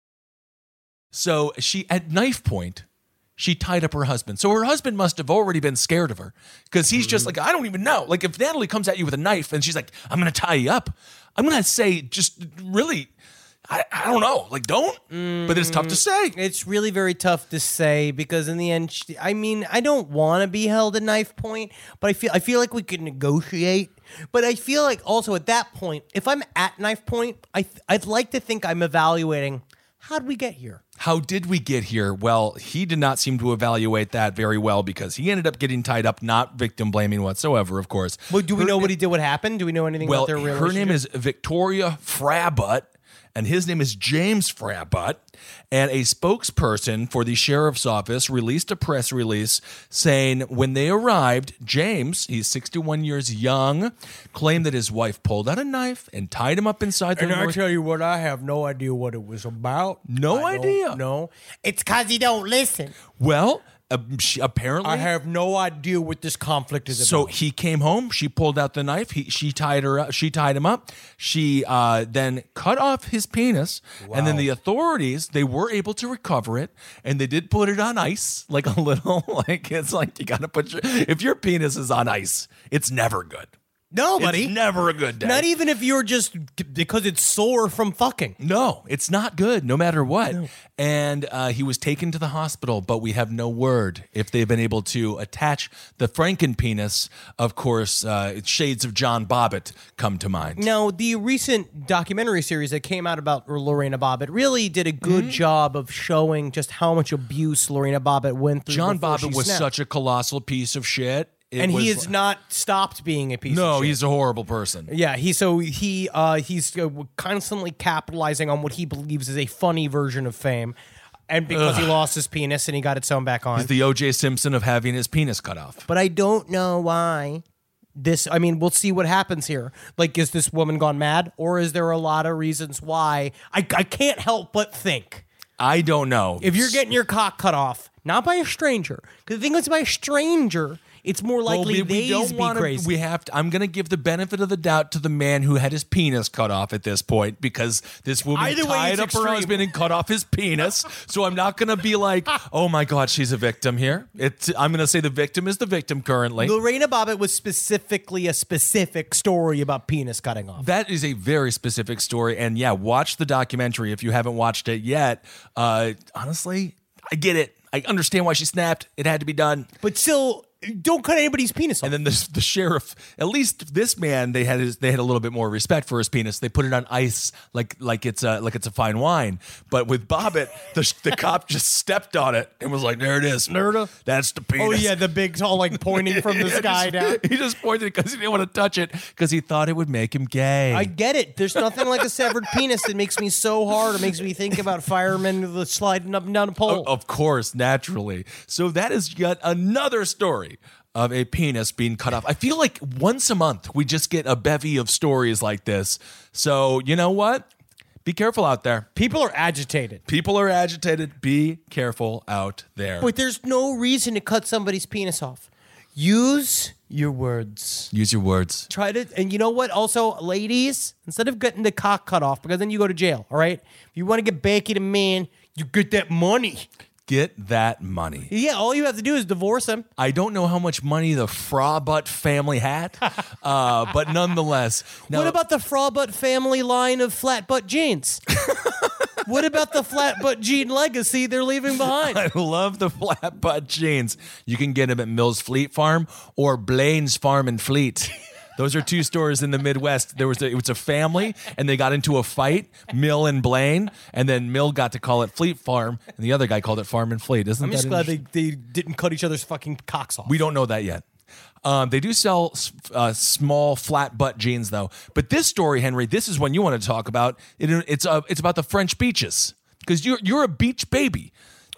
[SPEAKER 5] So she, at knife point, she tied up her husband. So her husband must have already been scared of her because he's just like, I don't even know. Like if Natalie comes at you with a knife and she's like, I'm going to tie you up, I'm going to say just really, I don't know. Like don't, but it's tough to say.
[SPEAKER 4] It's really very tough to say because in the end, I mean, I don't want to be held at knife point, but I feel like we could negotiate. But I feel like also at that point, if I'm at knife point, I'd like to think I'm evaluating how'd we get here.
[SPEAKER 5] How did we get here? Well, he did not seem to evaluate that very well because he ended up getting tied up, not victim blaming whatsoever, of course.
[SPEAKER 4] Well, do we know what he did? What happened? Do we know anything about their relationship?
[SPEAKER 5] Her name is Victoria Frabutt, and his name is James Frabutt. And a spokesperson for the sheriff's office released a press release saying when they arrived, James, he's 61 years young, claimed that his wife pulled out a knife and tied him up inside the
[SPEAKER 4] I tell you what, I have no idea what it was about.
[SPEAKER 5] No idea.
[SPEAKER 4] No. It's because he don't listen.
[SPEAKER 5] Well, she apparently
[SPEAKER 4] I have no idea what this conflict is
[SPEAKER 5] So
[SPEAKER 4] about.
[SPEAKER 5] he came home. She pulled out the knife. She tied her up. She tied him up. She then cut off his penis, and then the authorities they were able to recover it, and they did put it on ice, like a little like it's like you got to put if your penis is on ice, it's never good.
[SPEAKER 4] No, buddy.
[SPEAKER 5] It's never a good day.
[SPEAKER 4] Not even if you're just because it's sore from fucking.
[SPEAKER 5] No, it's not good, no matter what. No. And he was taken to the hospital, but we have no word if they've been able to attach the Frankenpenis. Of course, shades of John Bobbitt come to mind.
[SPEAKER 4] Now, the recent documentary series that came out about Lorena Bobbitt really did a good job of showing just how much abuse Lorena Bobbitt went through.
[SPEAKER 5] John Bobbitt was such a colossal piece of shit.
[SPEAKER 4] And he has not stopped being a piece of shit.
[SPEAKER 5] No, he's a horrible person.
[SPEAKER 4] Yeah, he's constantly capitalizing on what he believes is a funny version of fame. And because he lost his penis and he got it sewn back on.
[SPEAKER 5] He's the O.J. Simpson of having his penis cut off.
[SPEAKER 4] But I don't know why. We'll see what happens here. Like, is this woman gone mad? Or is there a lot of reasons why? I can't help but think.
[SPEAKER 5] I don't know.
[SPEAKER 4] If you're getting your cock cut off, not by a stranger, because the thing is by a stranger, it's more likely they be crazy.
[SPEAKER 5] I'm going to give the benefit of the doubt to the man who had his penis cut off at this point because this woman tied up her husband and cut off his penis. So I'm not going to be like, oh my God, she's a victim here. I'm going to say the victim is the victim currently.
[SPEAKER 4] Lorena Bobbitt was specifically a specific story about penis cutting off.
[SPEAKER 5] That is a very specific story. And yeah, watch the documentary if you haven't watched it yet. Honestly, I get it. I understand why she snapped. It had to be done.
[SPEAKER 4] But still, don't cut anybody's penis off.
[SPEAKER 5] And then the sheriff, at least this man, they had a little bit more respect for his penis. They put it on ice like it's a fine wine. But with Bobbitt, the cop just stepped on it and was like, "There it is, Nerda. That's the penis."
[SPEAKER 4] Oh yeah, the big tall like pointing from the sky down.
[SPEAKER 5] He just pointed because he didn't want to touch it because he thought it would make him gay.
[SPEAKER 4] I get it. There's nothing like a severed penis that makes me so hard. It makes me think about firemen sliding up and down a pole.
[SPEAKER 5] Of course, naturally. So that is yet another story of a penis being cut off. I feel like once a month we just get a bevy of stories like this. So you know what? Be careful out there.
[SPEAKER 4] People are agitated.
[SPEAKER 5] People are agitated. Be careful out there.
[SPEAKER 4] But there's no reason to cut somebody's penis off. Use your words.
[SPEAKER 5] Use your words.
[SPEAKER 4] Try to, and you know what? Also, ladies, instead of getting the cock cut off, because then you go to jail, all right? If you want to get back at a man, you get that money.
[SPEAKER 5] Get that money.
[SPEAKER 4] Yeah, all you have to do is divorce him.
[SPEAKER 5] I don't know how much money the Frabutt family had, but nonetheless. Now,
[SPEAKER 4] what about the Frabutt family line of flat butt jeans? What about the flat butt jean legacy they're leaving behind?
[SPEAKER 5] I love the flat butt jeans. You can get them at Mills Fleet Farm or Blaine's Farm and Fleet. Those are two stores in the Midwest. It was a family, and they got into a fight, Mill and Blaine, and then Mill got to call it Fleet Farm, and the other guy called it Farm and Fleet.
[SPEAKER 4] I'm just glad they didn't cut each other's fucking cocks off.
[SPEAKER 5] We don't know that yet. They do sell small flat butt jeans, though. But this story, Henry, this is one you want to talk about. It's about the French beaches because you're a beach baby.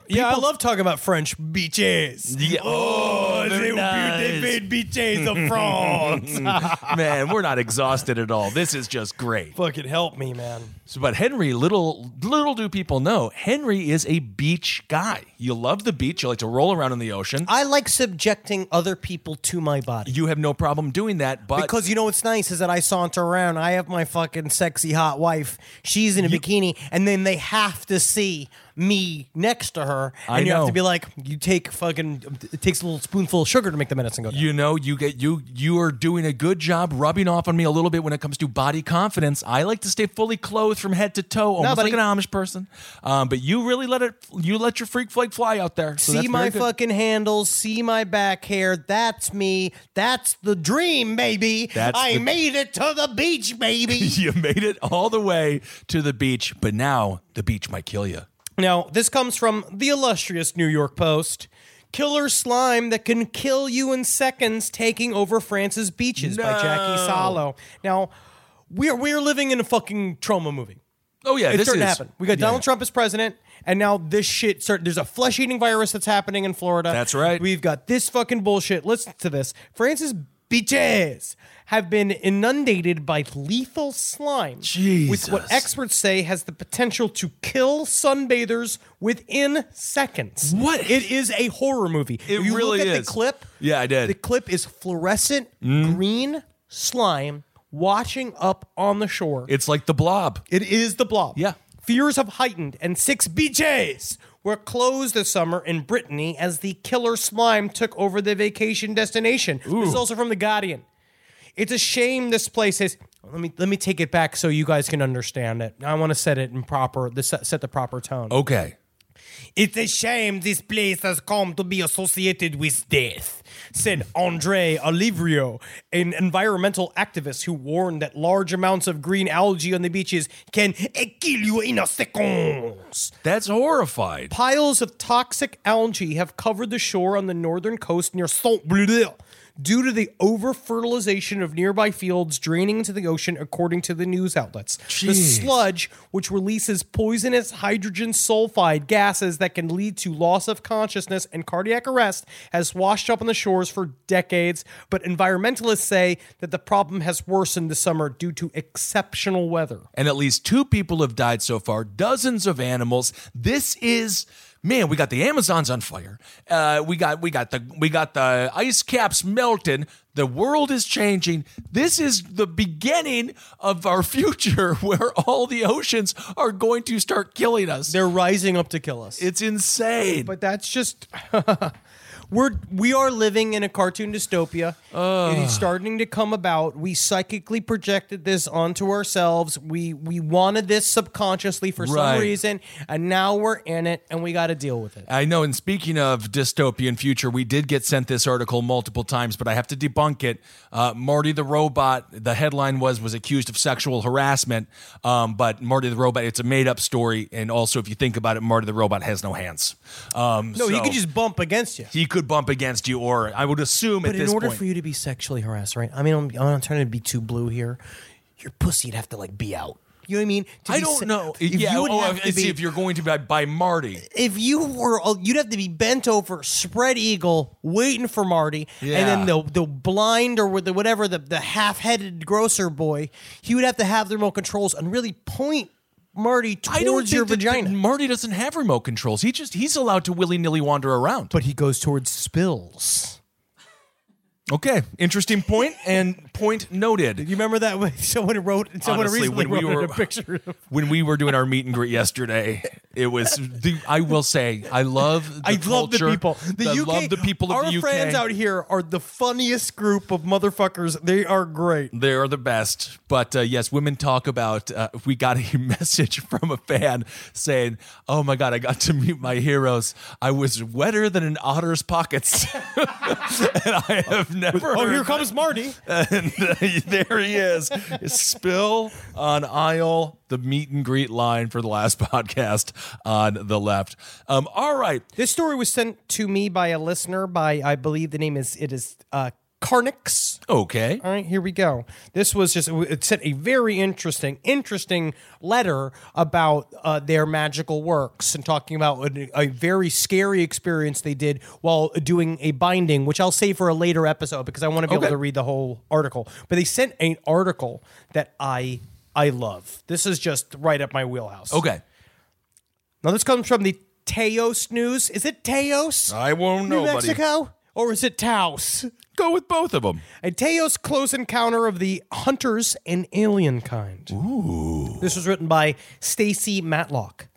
[SPEAKER 4] Yeah, I love talking about French beaches.
[SPEAKER 5] Yeah.
[SPEAKER 4] Oh,
[SPEAKER 5] very nice.
[SPEAKER 4] beaches of France.
[SPEAKER 5] Man, we're not exhausted at all. This is just great.
[SPEAKER 4] Fucking help me, man.
[SPEAKER 5] So, but Henry, little do people know, Henry is a beach guy. You love the beach. You like to roll around in the ocean.
[SPEAKER 4] I like subjecting other people to my body.
[SPEAKER 5] You have no problem doing that, but
[SPEAKER 4] Because you know what's nice is that I saunter around. I have my fucking sexy hot wife. She's in a bikini, and then they have to see me next to her, and you have
[SPEAKER 5] know.
[SPEAKER 4] to be like, you take fucking. It takes a little spoonful of sugar to make the medicine go down.
[SPEAKER 5] you know, you are doing a good job rubbing off on me a little bit when it comes to body confidence. I like to stay fully clothed from head to toe, almost
[SPEAKER 4] buddy.
[SPEAKER 5] like an Amish person. But you really let your freak flag fly out there. So
[SPEAKER 4] See
[SPEAKER 5] that's
[SPEAKER 4] my
[SPEAKER 5] very good.
[SPEAKER 4] fucking handles, see my back hair. That's me. That's the dream, baby. I made it to the beach, baby.
[SPEAKER 5] You made it all the way to the beach, but now the beach might kill you.
[SPEAKER 4] Now, this comes from the illustrious New York Post. Killer slime that can kill you in seconds taking over France's beaches by Jackie Salo. Now, we're living in a fucking trauma movie.
[SPEAKER 5] Oh yeah,
[SPEAKER 4] It's
[SPEAKER 5] this
[SPEAKER 4] starting
[SPEAKER 5] is
[SPEAKER 4] to happen. We got Donald Trump as president, and now this shit there's a flesh-eating virus that's happening in Florida.
[SPEAKER 5] That's right.
[SPEAKER 4] We've got this fucking bullshit. Listen to this. France's beaches have been inundated by lethal slime, with what
[SPEAKER 5] Jesus.
[SPEAKER 4] experts say has the potential to kill sunbathers within seconds.
[SPEAKER 5] What?
[SPEAKER 4] It is a horror movie.
[SPEAKER 5] It
[SPEAKER 4] If you
[SPEAKER 5] really
[SPEAKER 4] look at
[SPEAKER 5] is.
[SPEAKER 4] the clip,
[SPEAKER 5] Yeah, I did.
[SPEAKER 4] the clip is fluorescent green slime washing up on the shore.
[SPEAKER 5] It's like the Blob.
[SPEAKER 4] It is the Blob.
[SPEAKER 5] Yeah.
[SPEAKER 4] Fears have heightened, and 6 beaches were closed this summer in Brittany as the killer slime took over the vacation destination. This is also from The Guardian. It's a shame this place is. Let me take it back so you guys can understand it. I want to set it in set the proper tone.
[SPEAKER 5] Okay.
[SPEAKER 4] It's a shame this place has come to be associated with death, said Andre Olivrio, an environmental activist who warned that large amounts of green algae on the beaches can kill you in a second.
[SPEAKER 5] That's horrified.
[SPEAKER 4] Piles of toxic algae have covered the shore on the northern coast near Saint-Bleu due to the over-fertilization of nearby fields draining into the ocean, according to the news outlets. The sludge, which releases poisonous hydrogen sulfide gases that can lead to loss of consciousness and cardiac arrest, has washed up on the shores for decades, but environmentalists say that the problem has worsened this summer due to exceptional weather.
[SPEAKER 5] And at least 2 people have died so far, dozens of animals. This is, man, we got the Amazons on fire. We got the ice caps melting. The world is changing. This is the beginning of our future where all the oceans are going to start killing us.
[SPEAKER 4] They're rising up to kill us.
[SPEAKER 5] It's insane.
[SPEAKER 4] But that's just we are living in a cartoon dystopia. It is starting to come about. We psychically projected this onto ourselves. We wanted this subconsciously for some
[SPEAKER 5] Right.
[SPEAKER 4] reason, and now we're in it, and we got to deal with it.
[SPEAKER 5] I know, and speaking of dystopian future, we did get sent this article multiple times, but I have to debunk it. Marty the Robot, the headline was accused of sexual harassment, but Marty the Robot, it's a made-up story, and also if you think about it, Marty the Robot has no hands.
[SPEAKER 4] No, he could just bump against you.
[SPEAKER 5] He could bump against you, or I would assume
[SPEAKER 4] But
[SPEAKER 5] at
[SPEAKER 4] in
[SPEAKER 5] this
[SPEAKER 4] order
[SPEAKER 5] point.
[SPEAKER 4] for you to be sexually harassed, right? I mean, I'm not trying to be too blue here. Your pussy'd have to be out. You know what I mean?
[SPEAKER 5] I don't know.
[SPEAKER 4] If
[SPEAKER 5] Yeah,
[SPEAKER 4] you would have to
[SPEAKER 5] see if you're going to be by Marty.
[SPEAKER 4] If you were, you'd have to be bent over, spread eagle, waiting for Marty,
[SPEAKER 5] Yeah.
[SPEAKER 4] and then the blind or whatever the half-headed grocer boy, he would have to have the remote controls and really point Marty
[SPEAKER 5] I don't
[SPEAKER 4] towards your
[SPEAKER 5] think that
[SPEAKER 4] vagina.
[SPEAKER 5] Marty doesn't have remote controls. He's allowed to willy-nilly wander around.
[SPEAKER 4] But he goes towards spills.
[SPEAKER 5] Okay, interesting point, and point noted.
[SPEAKER 4] You remember that when someone
[SPEAKER 5] Honestly,
[SPEAKER 4] recently
[SPEAKER 5] when we
[SPEAKER 4] wrote
[SPEAKER 5] were-
[SPEAKER 4] a picture of
[SPEAKER 5] When we were doing our meet and greet yesterday, it was. I will say, I love.
[SPEAKER 4] I love the
[SPEAKER 5] culture.
[SPEAKER 4] people.
[SPEAKER 5] I love the people of
[SPEAKER 4] our
[SPEAKER 5] the UK.
[SPEAKER 4] friends out here are the funniest group of motherfuckers. They are great.
[SPEAKER 5] They are the best. But yes, women talk about. We got a message from a fan saying, "Oh my God, I got to meet my heroes. I was wetter than an otter's pockets." And I have never.
[SPEAKER 4] Oh,
[SPEAKER 5] heard
[SPEAKER 4] here comes Marty.
[SPEAKER 5] And there he is. Spill on aisle, the meet and greet line for the last podcast on the left. All right.
[SPEAKER 4] This story was sent to me by a listener. I believe the name is Carnix.
[SPEAKER 5] Okay.
[SPEAKER 4] All right, here we go. This was it sent a very interesting letter about their magical works and talking about a very scary experience they did while doing a binding, which I'll save for a later episode because I want to be able to read the whole article. But they sent an article that I love. This is just right up my wheelhouse.
[SPEAKER 5] Okay.
[SPEAKER 4] Now, this comes from the Teos News. Is it Teos?
[SPEAKER 5] I won't know,
[SPEAKER 4] New
[SPEAKER 5] buddy.
[SPEAKER 4] Mexico? Or is it Taos?
[SPEAKER 5] Go with both of them.
[SPEAKER 4] A Teos close encounter of the hunters and alien kind. Ooh. This was written by Stacy Matlock.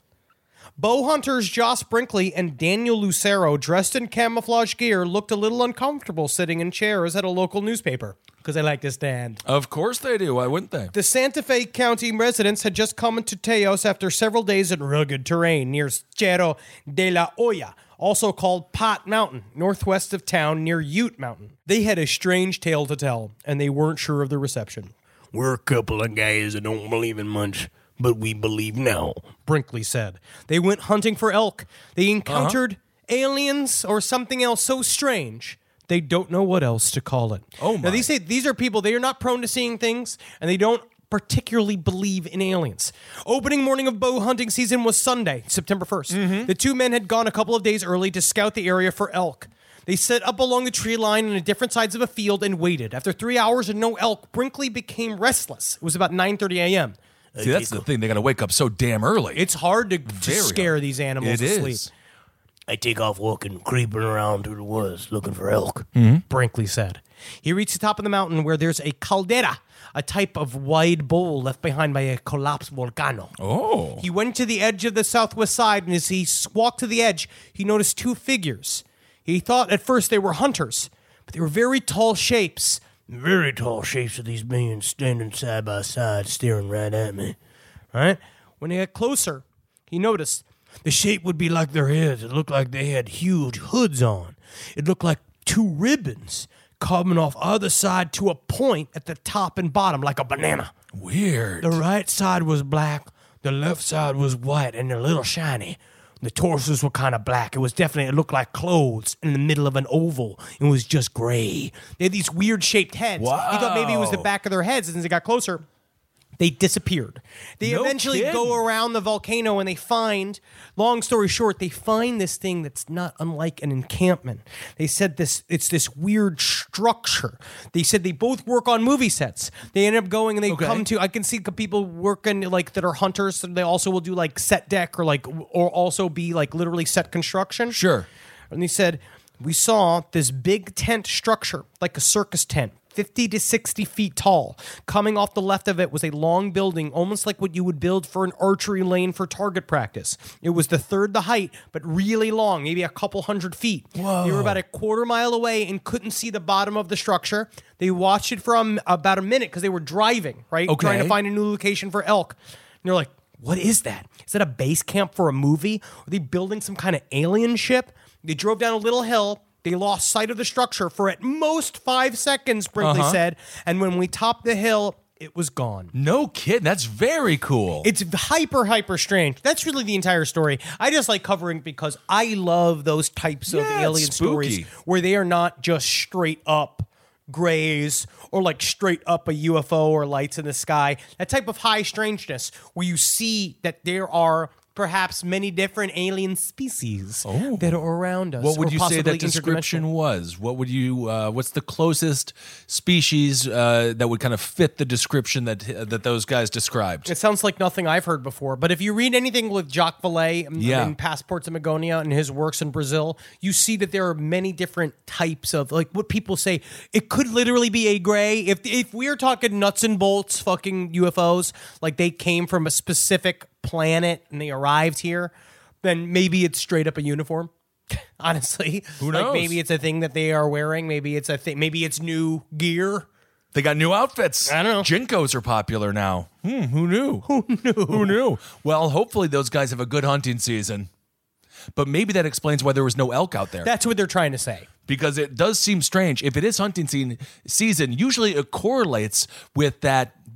[SPEAKER 4] Bow hunters Joss Brinkley and Daniel Lucero, dressed in camouflage gear, looked a little uncomfortable sitting in chairs at a local newspaper because they like to stand.
[SPEAKER 5] Of course they do. Why wouldn't they?
[SPEAKER 4] The Santa Fe County residents had just come into Teos after several days in rugged terrain near Cerro de la Hoya, also called Pot Mountain, northwest of town near Ute Mountain. They had a strange tale to tell, and they weren't sure of the reception.
[SPEAKER 6] We're a couple of guys that don't believe in much, but we believe now,
[SPEAKER 4] Brinkley said. They went hunting for elk. They encountered aliens or something else so strange, they don't know what else to call it.
[SPEAKER 5] Oh, my.
[SPEAKER 4] Now, they say these are people, they are not prone to seeing things, and they don't particularly believe in aliens. Opening morning of bow hunting season was Sunday, September 1st. The two men had gone a couple of days early to scout the area for elk. They set up along the tree line on different sides of a field and waited. After 3 hours and no elk, Brinkley became restless. It was about 9:30 a.m.
[SPEAKER 5] See, that's the thing. They got to wake up so damn early.
[SPEAKER 4] It's hard to scare these animals
[SPEAKER 5] It
[SPEAKER 4] to sleep.
[SPEAKER 5] is.
[SPEAKER 6] I take off walking, creeping around through the woods, looking for elk.
[SPEAKER 4] Brinkley said. He reached the top of the mountain where there's a caldera, a type of wide bowl left behind by a collapsed volcano.
[SPEAKER 5] Oh.
[SPEAKER 4] He went to the edge of the southwest side, and as he walked to the edge, he noticed two figures. He thought at first they were hunters, but they were very tall shapes.
[SPEAKER 6] Very tall shapes of these beings standing side by side, staring right at me.
[SPEAKER 4] Right? When he got closer, he noticed the shape would be like their heads. It looked like they had huge hoods on. It looked like two ribbons coming off either side to a point at the top and bottom, like a banana.
[SPEAKER 5] Weird.
[SPEAKER 4] The right side was black, the left side was white and a little shiny. The torsos were kind of black. It looked like clothes in the middle of an oval. It was just gray. They had these weird shaped heads.
[SPEAKER 5] Wow.
[SPEAKER 4] He thought maybe it was the back of their heads. And as they got closer, they disappeared. They
[SPEAKER 5] No
[SPEAKER 4] eventually
[SPEAKER 5] kidding.
[SPEAKER 4] go around the volcano and they find, long story short, they find this thing that's not unlike an encampment. They said it's this weird structure. They said they both work on movie sets. They end up going and they come to, I can see people working like that are hunters. And they also will do like set deck or also be like literally set construction.
[SPEAKER 5] Sure.
[SPEAKER 4] And they said, we saw this big tent structure, like a circus tent, 50 to 60 feet tall. Coming off the left of it was a long building, almost like what you would build for an archery lane for target practice. It was the third the height, but really long, maybe a couple 100 feet.
[SPEAKER 5] Whoa.
[SPEAKER 4] They were about a quarter mile away and couldn't see the bottom of the structure. They watched it for about a minute because they were driving, right?
[SPEAKER 5] Okay.
[SPEAKER 4] Trying to find a new location for elk. And they're like, what is that? Is that a base camp for a movie? Are they building some kind of alien ship? They drove down a little hill. They lost sight of the structure for at most 5 seconds, Brinkley said. And when we topped the hill, it was gone.
[SPEAKER 5] No kidding. That's very cool.
[SPEAKER 4] It's hyper strange. That's really the entire story. I just like covering because I love those types of
[SPEAKER 5] Yeah,
[SPEAKER 4] alien
[SPEAKER 5] it's spooky.
[SPEAKER 4] stories where they are not just straight up grays or like straight up a UFO or lights in the sky. That type of high strangeness where you see that there are perhaps many different alien species that are around us.
[SPEAKER 5] What would
[SPEAKER 4] or
[SPEAKER 5] you say
[SPEAKER 4] possibly
[SPEAKER 5] that description
[SPEAKER 4] interdimensional.
[SPEAKER 5] was? What would you? What's the closest species that would kind of fit the description that those guys described?
[SPEAKER 4] It sounds like nothing I've heard before, but if you read anything with Jacques Vallée in Passports of Magonia and his works in Brazil, you see that there are many different types of, like what people say, it could literally be a gray. If we're talking nuts and bolts fucking UFOs, like they came from a specific planet and they arrived here, then maybe it's straight up a uniform. Honestly,
[SPEAKER 5] Who knows?
[SPEAKER 4] Like maybe it's a thing that they are wearing. Maybe it's a thing. Maybe it's new gear.
[SPEAKER 5] They got new outfits.
[SPEAKER 4] I don't know.
[SPEAKER 5] Jinkos are popular now. Who knew? Who knew? Well, hopefully those guys have a good hunting season. But maybe that explains why there was no elk out there.
[SPEAKER 4] That's what they're trying to say.
[SPEAKER 5] Because it does seem strange. If it is hunting season, usually it correlates with that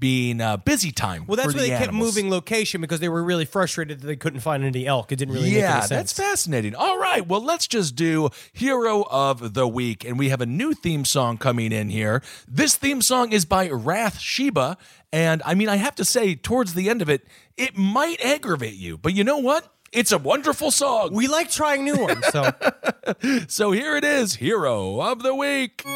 [SPEAKER 5] being busy time.
[SPEAKER 4] Well, that's
[SPEAKER 5] for
[SPEAKER 4] why
[SPEAKER 5] the
[SPEAKER 4] they kept
[SPEAKER 5] animals.
[SPEAKER 4] moving location because they were really frustrated that they couldn't find any elk. It didn't really make any
[SPEAKER 5] Yeah,
[SPEAKER 4] sense.
[SPEAKER 5] that's fascinating. All right, well, let's just do Hero of the Week. And we have a new theme song coming in here. This theme song is by Wrath Sheba. And I mean, I have to say, towards the end of it, it might aggravate you. But you know what? It's a wonderful song.
[SPEAKER 4] We like trying new ones, so
[SPEAKER 5] So here it is, Hero of the Week.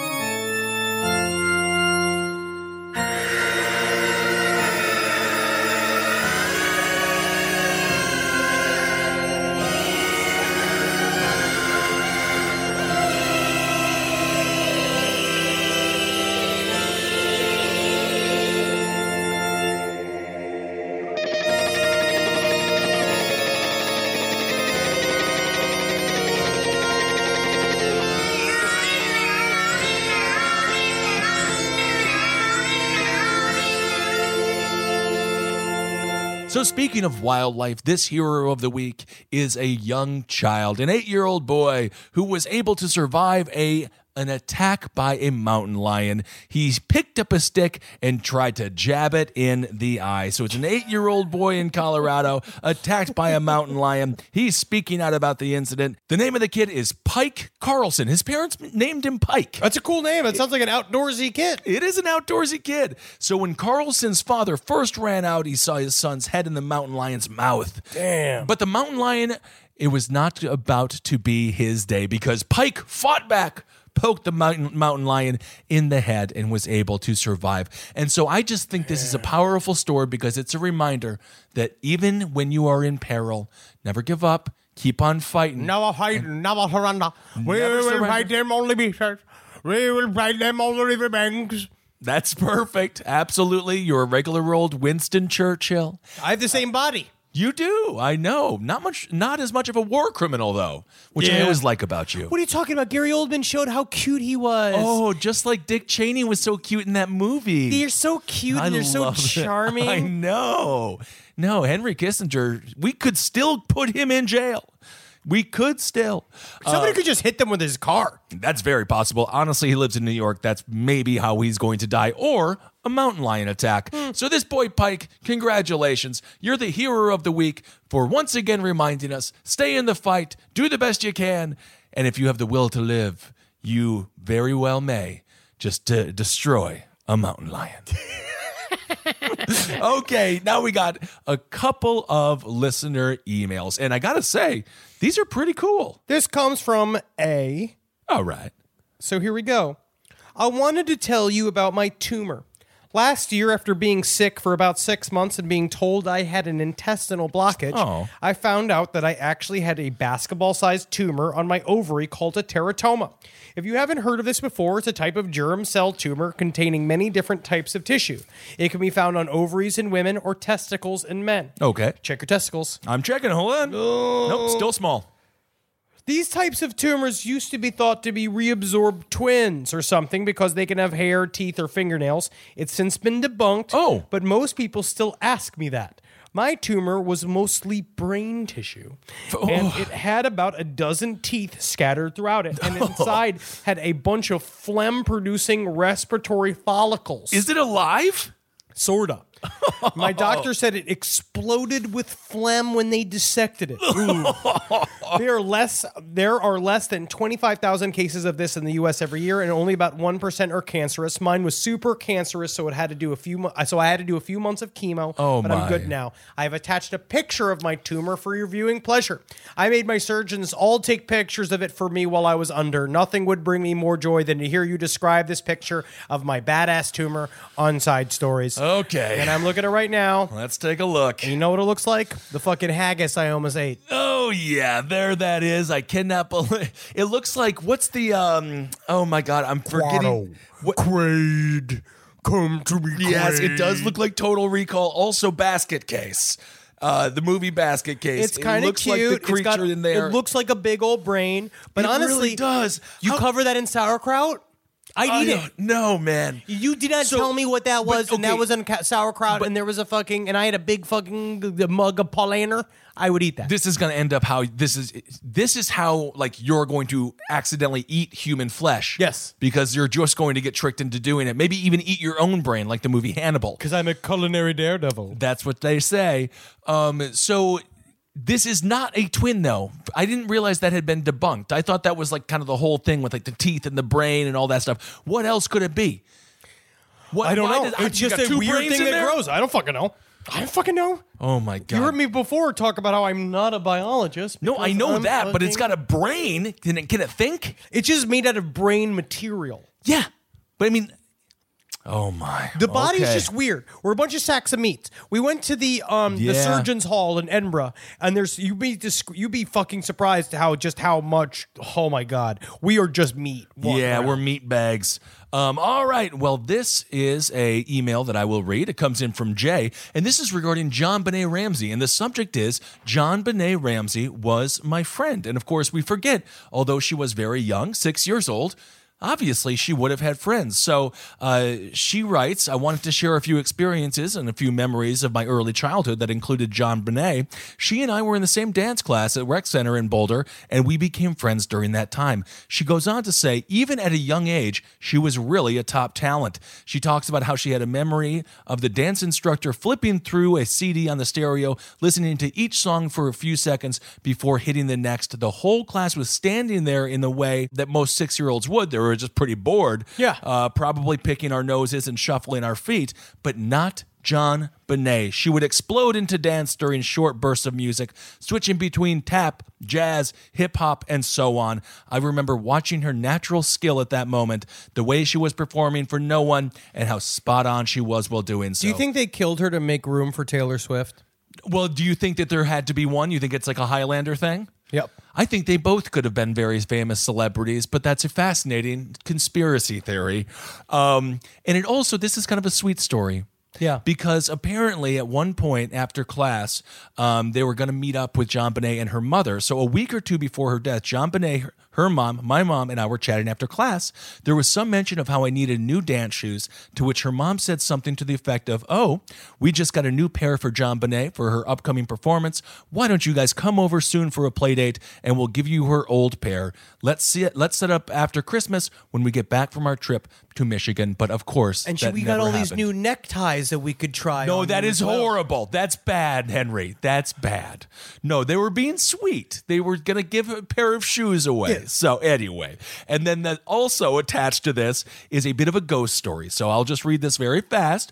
[SPEAKER 5] So speaking of wildlife, this hero of the week is a young child, an 8-year-old boy who was able to survive an attack by a mountain lion. He picked up a stick and tried to jab it in the eye. So it's an 8-year-old boy in Colorado attacked by a mountain lion. He's speaking out about the incident. The name of the kid is Pike Carlson. His parents named him Pike.
[SPEAKER 4] that's a cool name. It sounds like an outdoorsy kid.
[SPEAKER 5] It is an outdoorsy kid. So when Carlson's father first ran out, he saw his son's head in the mountain lion's mouth.
[SPEAKER 4] Damn.
[SPEAKER 5] But the mountain lion, it was not about to be his day because Pike fought back, poked the mountain lion in the head, and was able to survive. And so I just think this is a powerful story because it's a reminder that even when you are in peril, never give up. Keep on fighting.
[SPEAKER 6] Never fight, never surrender. We
[SPEAKER 5] Never
[SPEAKER 6] will
[SPEAKER 5] surrender.
[SPEAKER 6] fight them on the beaches. We will fight them on the river banks.
[SPEAKER 5] That's perfect. Absolutely. You're a regular old Winston Churchill.
[SPEAKER 4] I have the same body.
[SPEAKER 5] You do. I know. Not as much of a war criminal, though, which I
[SPEAKER 4] Yeah.
[SPEAKER 5] always like about you.
[SPEAKER 4] What are you talking about? Gary Oldman showed how cute he was.
[SPEAKER 5] Oh, just like Dick Cheney was so cute in that movie.
[SPEAKER 4] They're so cute and they're so
[SPEAKER 5] love it.
[SPEAKER 4] charming.
[SPEAKER 5] I know. No, Henry Kissinger, we could still put him in jail. We could still.
[SPEAKER 4] Somebody could just hit them with his car.
[SPEAKER 5] That's very possible. Honestly, he lives in New York. That's maybe how he's going to die, or a mountain lion attack. So this boy Pike, congratulations. You're the hero of the week for once again reminding us, stay in the fight, do the best you can, and if you have the will to live, you very well may just destroy a mountain lion. Okay, now we got a couple of listener emails, and I gotta say, these are pretty cool.
[SPEAKER 4] This comes from A.
[SPEAKER 5] All right.
[SPEAKER 4] So here we go. I wanted to tell you about my tumor. Last year, after being sick for about 6 months and being told I had an intestinal blockage, I found out that I actually had a basketball-sized tumor on my ovary called a teratoma. If you haven't heard of this before, it's a type of germ cell tumor containing many different types of tissue. It can be found on ovaries in women or testicles in men.
[SPEAKER 5] Okay.
[SPEAKER 4] Check your testicles.
[SPEAKER 5] I'm checking. Hold on. Nope, still small.
[SPEAKER 4] These types of tumors used to be thought to be reabsorbed twins or something because they can have hair, teeth, or fingernails. It's since been debunked, but most people still ask me that. My tumor was mostly brain tissue, and it had about a dozen teeth scattered throughout it, and inside had a bunch of phlegm-producing respiratory follicles.
[SPEAKER 5] Is it alive?
[SPEAKER 4] Sorta. My doctor said it exploded with phlegm when they dissected it. There are less than 25,000 cases of this in the U.S. every year, and only about 1% are cancerous. Mine was super cancerous, so I had to do a few months of chemo. But I'm good now. I have attached a picture of my tumor for your viewing pleasure. I made my surgeons all take pictures of it for me while I was under. Nothing would bring me more joy than to hear you describe this picture of my badass tumor on Side Stories.
[SPEAKER 5] Okay.
[SPEAKER 4] And I'm looking at it right now.
[SPEAKER 5] Let's take a look.
[SPEAKER 4] You know what it looks like? The fucking haggis I almost ate.
[SPEAKER 5] Oh, yeah, there that is. I cannot believe it. Looks like, what's the, oh my God, I'm forgetting.
[SPEAKER 6] Quaid, come to me,
[SPEAKER 5] Yes,
[SPEAKER 6] Quaid.
[SPEAKER 5] it does look like Total Recall. Also, Basket Case. The movie Basket Case.
[SPEAKER 4] It's kind of
[SPEAKER 5] looks
[SPEAKER 4] cute.
[SPEAKER 5] like the creature in there.
[SPEAKER 4] It looks like a big old brain. But
[SPEAKER 5] It
[SPEAKER 4] honestly,
[SPEAKER 5] really does.
[SPEAKER 4] You cover that in sauerkraut? I'd eat it.
[SPEAKER 5] No, man.
[SPEAKER 4] You did not tell me what that was, and that was in sauerkraut, and there was and I had a big fucking mug of Paulaner. I would eat that.
[SPEAKER 5] This is going to end up how this is how like you're going to accidentally eat human flesh.
[SPEAKER 4] Yes.
[SPEAKER 5] Because you're just going to get tricked into doing it. Maybe even eat your own brain like the movie Hannibal.
[SPEAKER 4] Because I'm a culinary daredevil.
[SPEAKER 5] That's what they say. So this is not a twin, though. I didn't realize that had been debunked. I thought that was like kind of the whole thing with like the teeth and the brain and all that stuff. What else could it be?
[SPEAKER 4] I don't know. It's just a weird thing that grows. I don't fucking know. I don't fucking know.
[SPEAKER 5] Oh my God.
[SPEAKER 4] You heard me before talk about how I'm not a biologist.
[SPEAKER 5] No, I know that, but it's got a brain. Can it think?
[SPEAKER 4] It's just made out of brain material.
[SPEAKER 5] Yeah. But I mean, oh my.
[SPEAKER 4] The body's just weird. We're a bunch of sacks of meat. We went to the surgeon's hall in Edinburgh, and you'd be fucking surprised how much. Oh my God, we are just meat.
[SPEAKER 5] Yeah, we're meat bags. All right. Well, this is a email that I will read. It comes in from Jay, and this is regarding JonBenet Ramsey, and the subject is JonBenet Ramsey was my friend, and of course we forget, although she was very young, 6 years old. Obviously, she would have had friends. So she writes, I wanted to share a few experiences and a few memories of my early childhood that included JonBenet. She and I were in the same dance class at Rec Center in Boulder, and we became friends during that time. She goes on to say, even at a young age, she was really a top talent. She talks about how she had a memory of the dance instructor flipping through a CD on the stereo, listening to each song for a few seconds before hitting the next. The whole class was standing there in the way that most 6-year-olds would. They were just pretty bored.
[SPEAKER 4] Yeah.
[SPEAKER 5] Probably picking our noses and shuffling our feet, but not JonBenet. She would explode into dance during short bursts of music, switching between tap, jazz, hip-hop, and so on. I remember watching her natural skill at that moment, the way she was performing for no one, and how spot on she was while doing so.
[SPEAKER 4] Do you think they killed her to make room for Taylor Swift?
[SPEAKER 5] Well, do you think that there had to be one? You think it's like a Highlander thing?
[SPEAKER 4] Yep.
[SPEAKER 5] I think they both could have been very famous celebrities, but that's a fascinating conspiracy theory. And it also, this is kind of a sweet story.
[SPEAKER 4] Yeah.
[SPEAKER 5] Because apparently at one point after class, they were going to meet up with JonBenet and her mother. So a week or two before her death, JonBenet, her mom, my mom, and I were chatting after class. There was some mention of how I needed new dance shoes, to which her mom said something to the effect of, oh, we just got a new pair for JonBenet for her upcoming performance. Why don't you guys come over soon for a play date and we'll give you her old pair. Let's set up after Christmas when we get back from our trip to Michigan. But of course,
[SPEAKER 4] and
[SPEAKER 5] that
[SPEAKER 4] we got
[SPEAKER 5] never
[SPEAKER 4] all these
[SPEAKER 5] happened.
[SPEAKER 4] new neckties that we could try.
[SPEAKER 5] No,
[SPEAKER 4] on
[SPEAKER 5] that
[SPEAKER 4] you
[SPEAKER 5] is
[SPEAKER 4] as well.
[SPEAKER 5] horrible. That's bad, Henry. That's bad. No, they were being sweet. They were going to give a pair of shoes away.
[SPEAKER 4] Yeah.
[SPEAKER 5] So anyway, and then also attached to this is a bit of a ghost story. So I'll just read this very fast.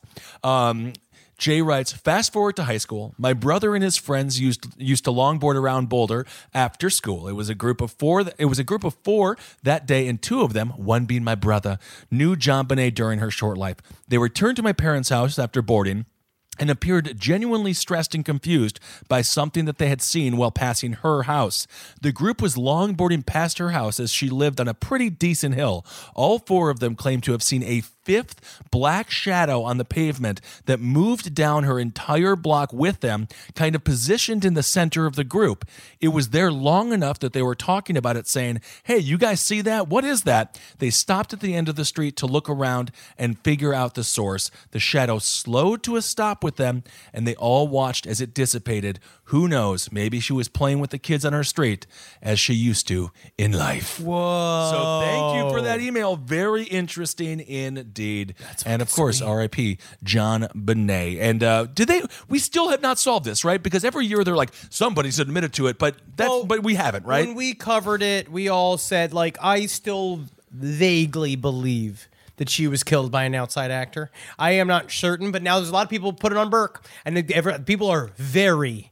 [SPEAKER 5] Jay writes, fast forward to high school. My brother and his friends used to longboard around Boulder after school. It was a group of four that day, and two of them, one being my brother, knew JonBenet during her short life. They returned to my parents' house after boarding and appeared genuinely stressed and confused by something that they had seen while passing her house. The group was longboarding past her house as she lived on a pretty decent hill. All four of them claimed to have seen a fifth black shadow on the pavement that moved down her entire block with them, kind of positioned in the center of the group. It was there long enough that they were talking about it, saying, hey, you guys see that? What is that? They stopped at the end of the street to look around and figure out the source. The shadow slowed to a stop with them, and they all watched as it dissipated. Who knows? Maybe she was playing with the kids on her street, as she used to in life.
[SPEAKER 4] Whoa.
[SPEAKER 5] So thank you for that email. Very interesting indeed. And of course, R.I.P. JonBenet. And we still have not solved this, right? Because every year they're like, somebody's admitted to it, but we haven't, right?
[SPEAKER 4] When we covered it, we all said, like, I still vaguely believe that she was killed by an outside actor. I am not certain, but now there's a lot of people put it on Burke, and people are very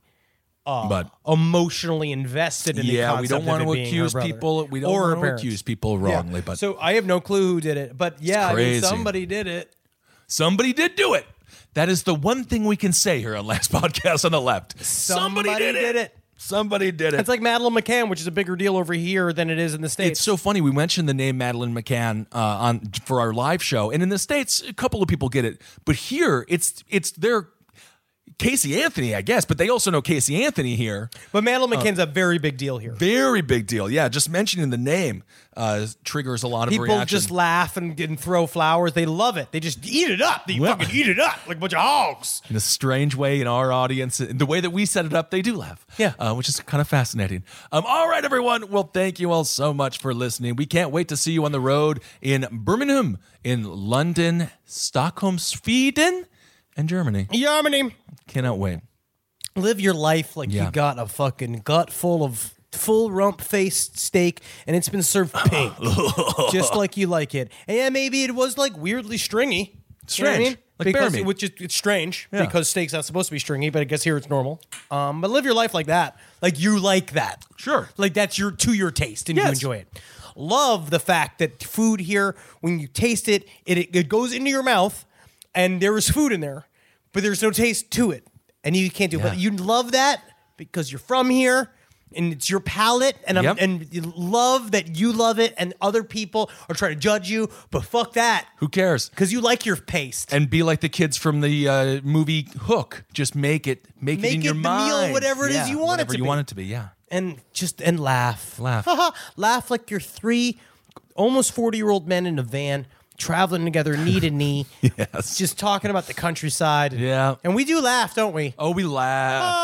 [SPEAKER 4] emotionally invested in the concept
[SPEAKER 5] we don't want
[SPEAKER 4] of
[SPEAKER 5] to
[SPEAKER 4] it being
[SPEAKER 5] accuse
[SPEAKER 4] her brother.
[SPEAKER 5] people. We don't
[SPEAKER 4] Or her
[SPEAKER 5] want to
[SPEAKER 4] parents.
[SPEAKER 5] accuse people wrongly, but
[SPEAKER 4] So I have no clue who did it, but yeah, I mean,
[SPEAKER 5] crazy.
[SPEAKER 4] somebody did it.
[SPEAKER 5] Somebody did do it. That is the one thing we can say here on Last Podcast on the Left. Somebody did it. Somebody did it.
[SPEAKER 4] It's like Madeleine McCann, which is a bigger deal over here than it is in the States.
[SPEAKER 5] It's so funny. We mentioned the name Madeleine McCann for our live show, and in the States, a couple of people get it, but here it's their Casey Anthony, I guess, but they also know Casey Anthony here.
[SPEAKER 4] But Mandel McKen's a very big deal here.
[SPEAKER 5] Very big deal. Yeah, just mentioning the name triggers a lot of
[SPEAKER 4] People
[SPEAKER 5] reaction.
[SPEAKER 4] just laugh and throw flowers. They love it. They just eat it up. They fucking eat it up like a bunch of hogs.
[SPEAKER 5] In a strange way, in our audience, in the way that we set it up, they do laugh.
[SPEAKER 4] Yeah.
[SPEAKER 5] Which is kind of fascinating. All right, everyone. Well, thank you all so much for listening. We can't wait to see you on the road in Birmingham, in London, Stockholm, Sweden, and Germany.
[SPEAKER 4] Germany.
[SPEAKER 5] Cannot wait.
[SPEAKER 4] Live your life like you got a fucking gut full of full rump-faced steak, and it's been served pink, just like you like it. And yeah, maybe it was like weirdly stringy.
[SPEAKER 5] Strange.
[SPEAKER 4] You know what I mean?
[SPEAKER 5] Like
[SPEAKER 4] because
[SPEAKER 5] bear meat.
[SPEAKER 4] which is it's strange
[SPEAKER 5] Yeah.
[SPEAKER 4] because steak's not supposed to be stringy, but I guess here it's normal. But live your life like that, like you like that.
[SPEAKER 5] Sure.
[SPEAKER 4] Like that's your taste and you
[SPEAKER 5] Yes.
[SPEAKER 4] enjoy it. Love the fact that food here, when you taste it, it goes into your mouth, and there is food in there, but there's no taste to it, and you can't do it.
[SPEAKER 5] Yeah.
[SPEAKER 4] But you love that because you're from here. And it's your palate, and
[SPEAKER 5] Yep.
[SPEAKER 4] and you love that you love it, and other people are trying to judge you, but fuck that,
[SPEAKER 5] Who cares?
[SPEAKER 4] because you like your paste.
[SPEAKER 5] And be like the kids from the movie Hook. Just make it in
[SPEAKER 4] Make
[SPEAKER 5] your
[SPEAKER 4] it the meal,
[SPEAKER 5] mind.
[SPEAKER 4] whatever it is you want it
[SPEAKER 5] whatever
[SPEAKER 4] to
[SPEAKER 5] you
[SPEAKER 4] be.
[SPEAKER 5] want it to be, yeah.
[SPEAKER 4] And laugh.
[SPEAKER 5] Laugh.
[SPEAKER 4] Laugh like you're three almost 40-year-old men in a van traveling together knee to knee.
[SPEAKER 5] Yes.
[SPEAKER 4] Just talking about the countryside.
[SPEAKER 5] Yeah.
[SPEAKER 4] And we do laugh, don't we?
[SPEAKER 5] Oh, we laugh.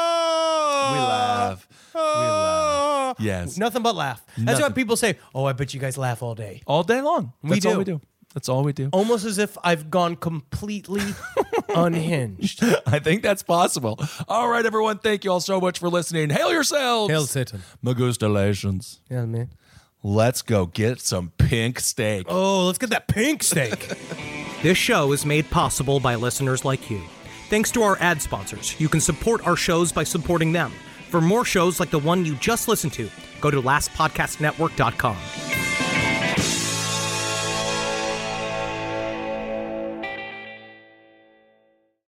[SPEAKER 5] We laugh. We laugh. Yes.
[SPEAKER 4] Nothing but laugh. That's
[SPEAKER 5] Nothing.
[SPEAKER 4] why people say, oh, I bet you guys laugh all day.
[SPEAKER 5] All day long. That's all
[SPEAKER 4] do.
[SPEAKER 5] we do. That's all we do.
[SPEAKER 4] Almost as if I've gone completely unhinged.
[SPEAKER 5] I think that's possible. All right, everyone. Thank you all so much for listening. Hail yourselves.
[SPEAKER 4] Hail Satan.
[SPEAKER 5] Magustalations.
[SPEAKER 4] Yeah, man.
[SPEAKER 5] Let's go get some pink steak.
[SPEAKER 4] Oh, let's get that pink steak.
[SPEAKER 7] This show is made possible by listeners like you. Thanks to our ad sponsors, you can support our shows by supporting them. For more shows like the one you just listened to, go to lastpodcastnetwork.com.